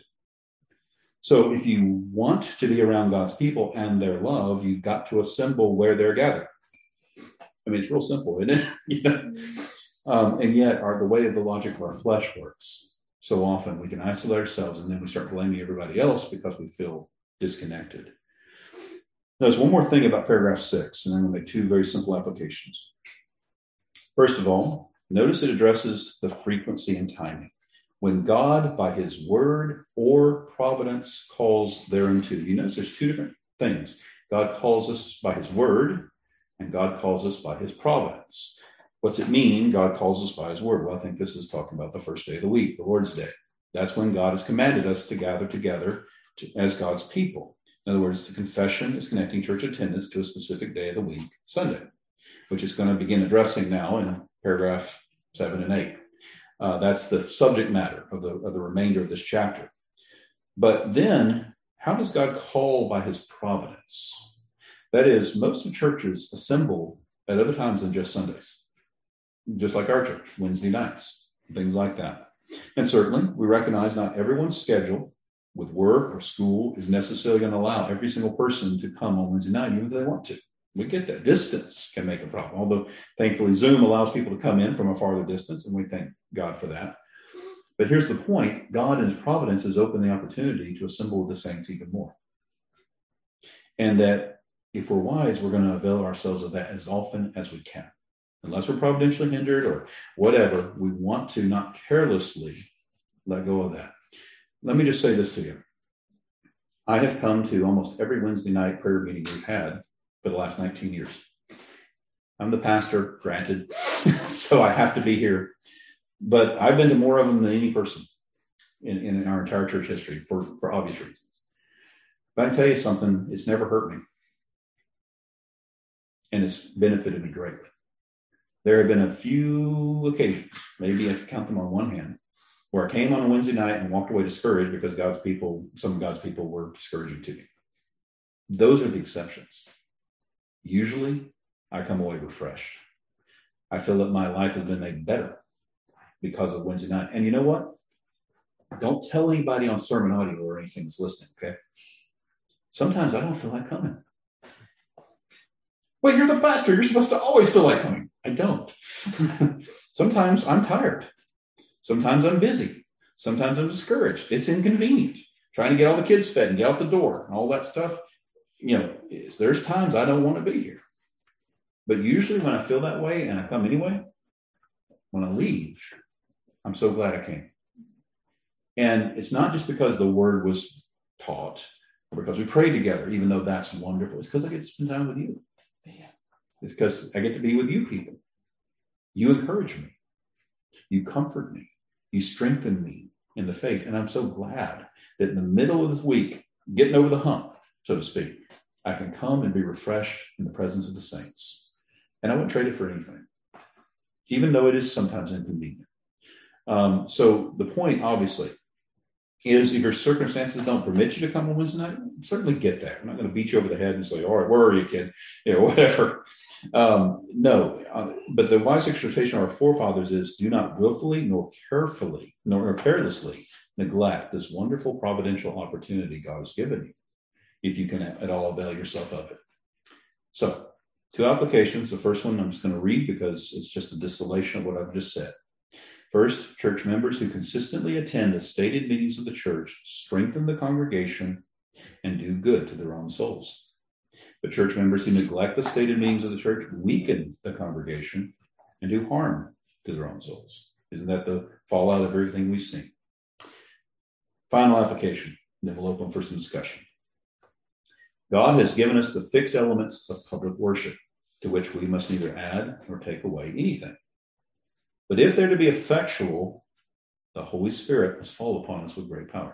So if you want to be around God's people and their love, you've got to assemble where they're gathered. I mean, it's real simple, isn't it? Yeah. Um, and yet our, the way of the logic of our flesh works. So often we can isolate ourselves and then we start blaming everybody else because we feel disconnected. Now, there's one more thing about paragraph six, and I'm going to make two very simple applications. First of all, notice it addresses the frequency and timing. When God, by his word or providence, calls thereunto. You notice there's two different things. God calls us by his word, and God calls us by his providence. What's it mean, God calls us by his word? Well, I think this is talking about the first day of the week, the Lord's Day. That's when God has commanded us to gather together to, as God's people. In other words, the confession is connecting church attendance to a specific day of the week, Sunday, which is going to begin addressing now in paragraph seven and eight. Uh, that's the subject matter of the, of the remainder of this chapter. But then, how does God call by his providence? That is, most of churches assemble at other times than just Sundays, just like our church, Wednesday nights, things like that. And certainly, we recognize not everyone's schedule with work or school is necessarily going to allow every single person to come on Wednesday night, even if they want to. We get that. Distance can make a problem, although thankfully Zoom allows people to come in from a farther distance, and we thank God for that. But here's the point. God in his providence has opened the opportunity to assemble with the saints even more. And that if we're wise, we're going to avail ourselves of that as often as we can. Unless we're providentially hindered or whatever, we want to not carelessly let go of that. Let me just say this to you. I have come to almost every Wednesday night prayer meeting we've had for the last nineteen years. I'm the pastor, granted, so I have to be here. But I've been to more of them than any person in, in our entire church history for, for obvious reasons. But I can tell you something, it's never hurt me. And it's benefited me greatly. There have been a few occasions, maybe I can count them on one hand, where I came on a Wednesday night and walked away discouraged because God's people, some of God's people were discouraging to me. Those are the exceptions. Usually, I come away refreshed. I feel that my life has been made better because of Wednesday night. And you know what? Don't tell anybody on sermon audio or anything that's listening, okay? Sometimes I don't feel like coming. Well, you're the pastor. You're supposed to always feel like coming. I don't. Sometimes I'm tired. Sometimes I'm busy. Sometimes I'm discouraged. It's inconvenient. Trying to get all the kids fed and get out the door and all that stuff. You know, there's times I don't want to be here. But usually when I feel that way and I come anyway, when I leave, I'm so glad I came. And it's not just because the word was taught or because we prayed together, even though that's wonderful. It's because I get to spend time with you. It's because I get to be with you people. You encourage me. You comfort me. You strengthen me in the faith. And I'm so glad that in the middle of this week, getting over the hump, so to speak, I can come and be refreshed in the presence of the saints. And I wouldn't trade it for anything, even though it is sometimes inconvenient. Um, so the point, obviously, is if your circumstances don't permit you to come on Wednesday night, certainly get that. I'm not going to beat you over the head and say, all right, where are you, kid? You know, whatever. Um, no, uh, but the wise exhortation of our forefathers is do not willfully nor carefully nor carelessly neglect this wonderful providential opportunity God has given you, if you can at all avail yourself of it. So, two applications. The first one I'm just going to read because it's just a distillation of what I've just said. First, church members who consistently attend the stated meetings of the church strengthen the congregation and do good to their own souls. But church members who neglect the stated meetings of the church weaken the congregation and do harm to their own souls. Isn't that the fallout of everything we've seen? Final application, then we'll open for some discussion. God has given us the fixed elements of public worship, to which we must neither add nor take away anything. But if they're to be effectual, the Holy Spirit must fall upon us with great power.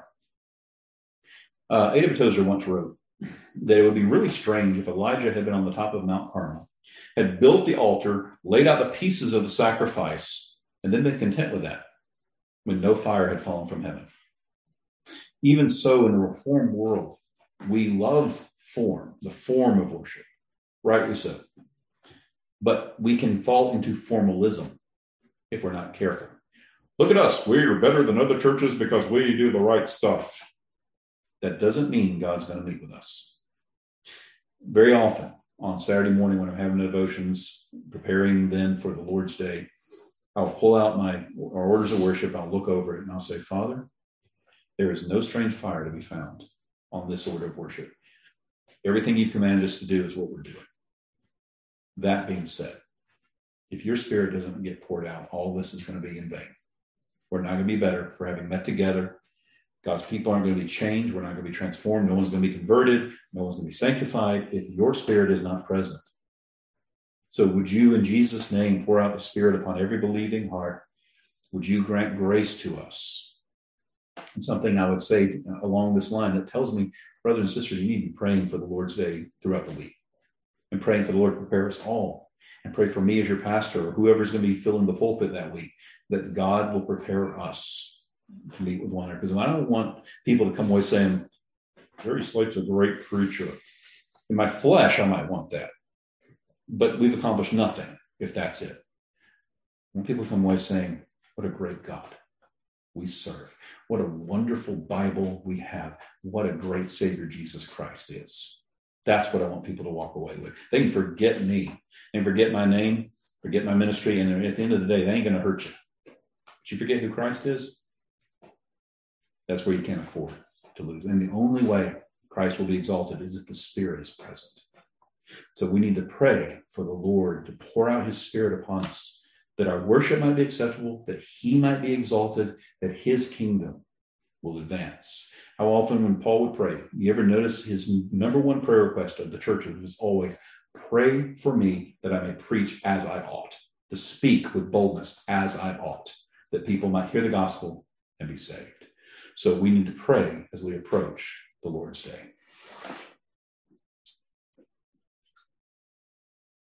Uh, Ada Tozer once wrote that it would be really strange if Elijah had been on the top of Mount Carmel, had built the altar, laid out the pieces of the sacrifice, and then been content with that, when no fire had fallen from heaven. Even so, in the Reformed world, we love form, the form of worship, rightly so. But we can fall into formalism if we're not careful. Look at us. We are better than other churches because we do the right stuff. That doesn't mean God's going to meet with us. Very often on Saturday morning when I'm having devotions, preparing then for the Lord's Day, I'll pull out my our orders of worship. I'll look over it and I'll say, Father, there is no strange fire to be found on this order of worship. Everything you've commanded us to do is what we're doing. That being said, if your spirit doesn't get poured out, all this is going to be in vain. We're not going to be better for having met together. God's people aren't going to be changed. We're not going to be transformed. No one's going to be converted. No one's going to be sanctified if your spirit is not present. So would you, in Jesus' name, pour out the Spirit upon every believing heart? Would you grant grace to us? And something I would say along this line that tells me, brothers and sisters, you need to be praying for the Lord's Day throughout the week and praying for the Lord to prepare us all. And pray for me as your pastor or whoever's going to be filling the pulpit that week, that God will prepare us to meet with one another. Because I don't want people to come away saying, Jerry Slate's a great preacher. In my flesh, I might want that. But we've accomplished nothing if that's it. I want people to come away saying, what a great God we serve. What a wonderful Bible we have. What a great Savior Jesus Christ is. That's what I want people to walk away with. They can forget me and forget my name, forget my ministry, and at the end of the day, they ain't going to hurt you. But you forget who Christ is, that's where you can't afford to lose. And the only way Christ will be exalted is if the Spirit is present. So we need to pray for the Lord to pour out his Spirit upon us, that our worship might be acceptable, that he might be exalted, that his kingdom will advance. How often when Paul would pray, you ever notice his number one prayer request of the church was always, pray for me that I may preach as I ought, to speak with boldness as I ought, that people might hear the gospel and be saved. So we need to pray as we approach the Lord's Day.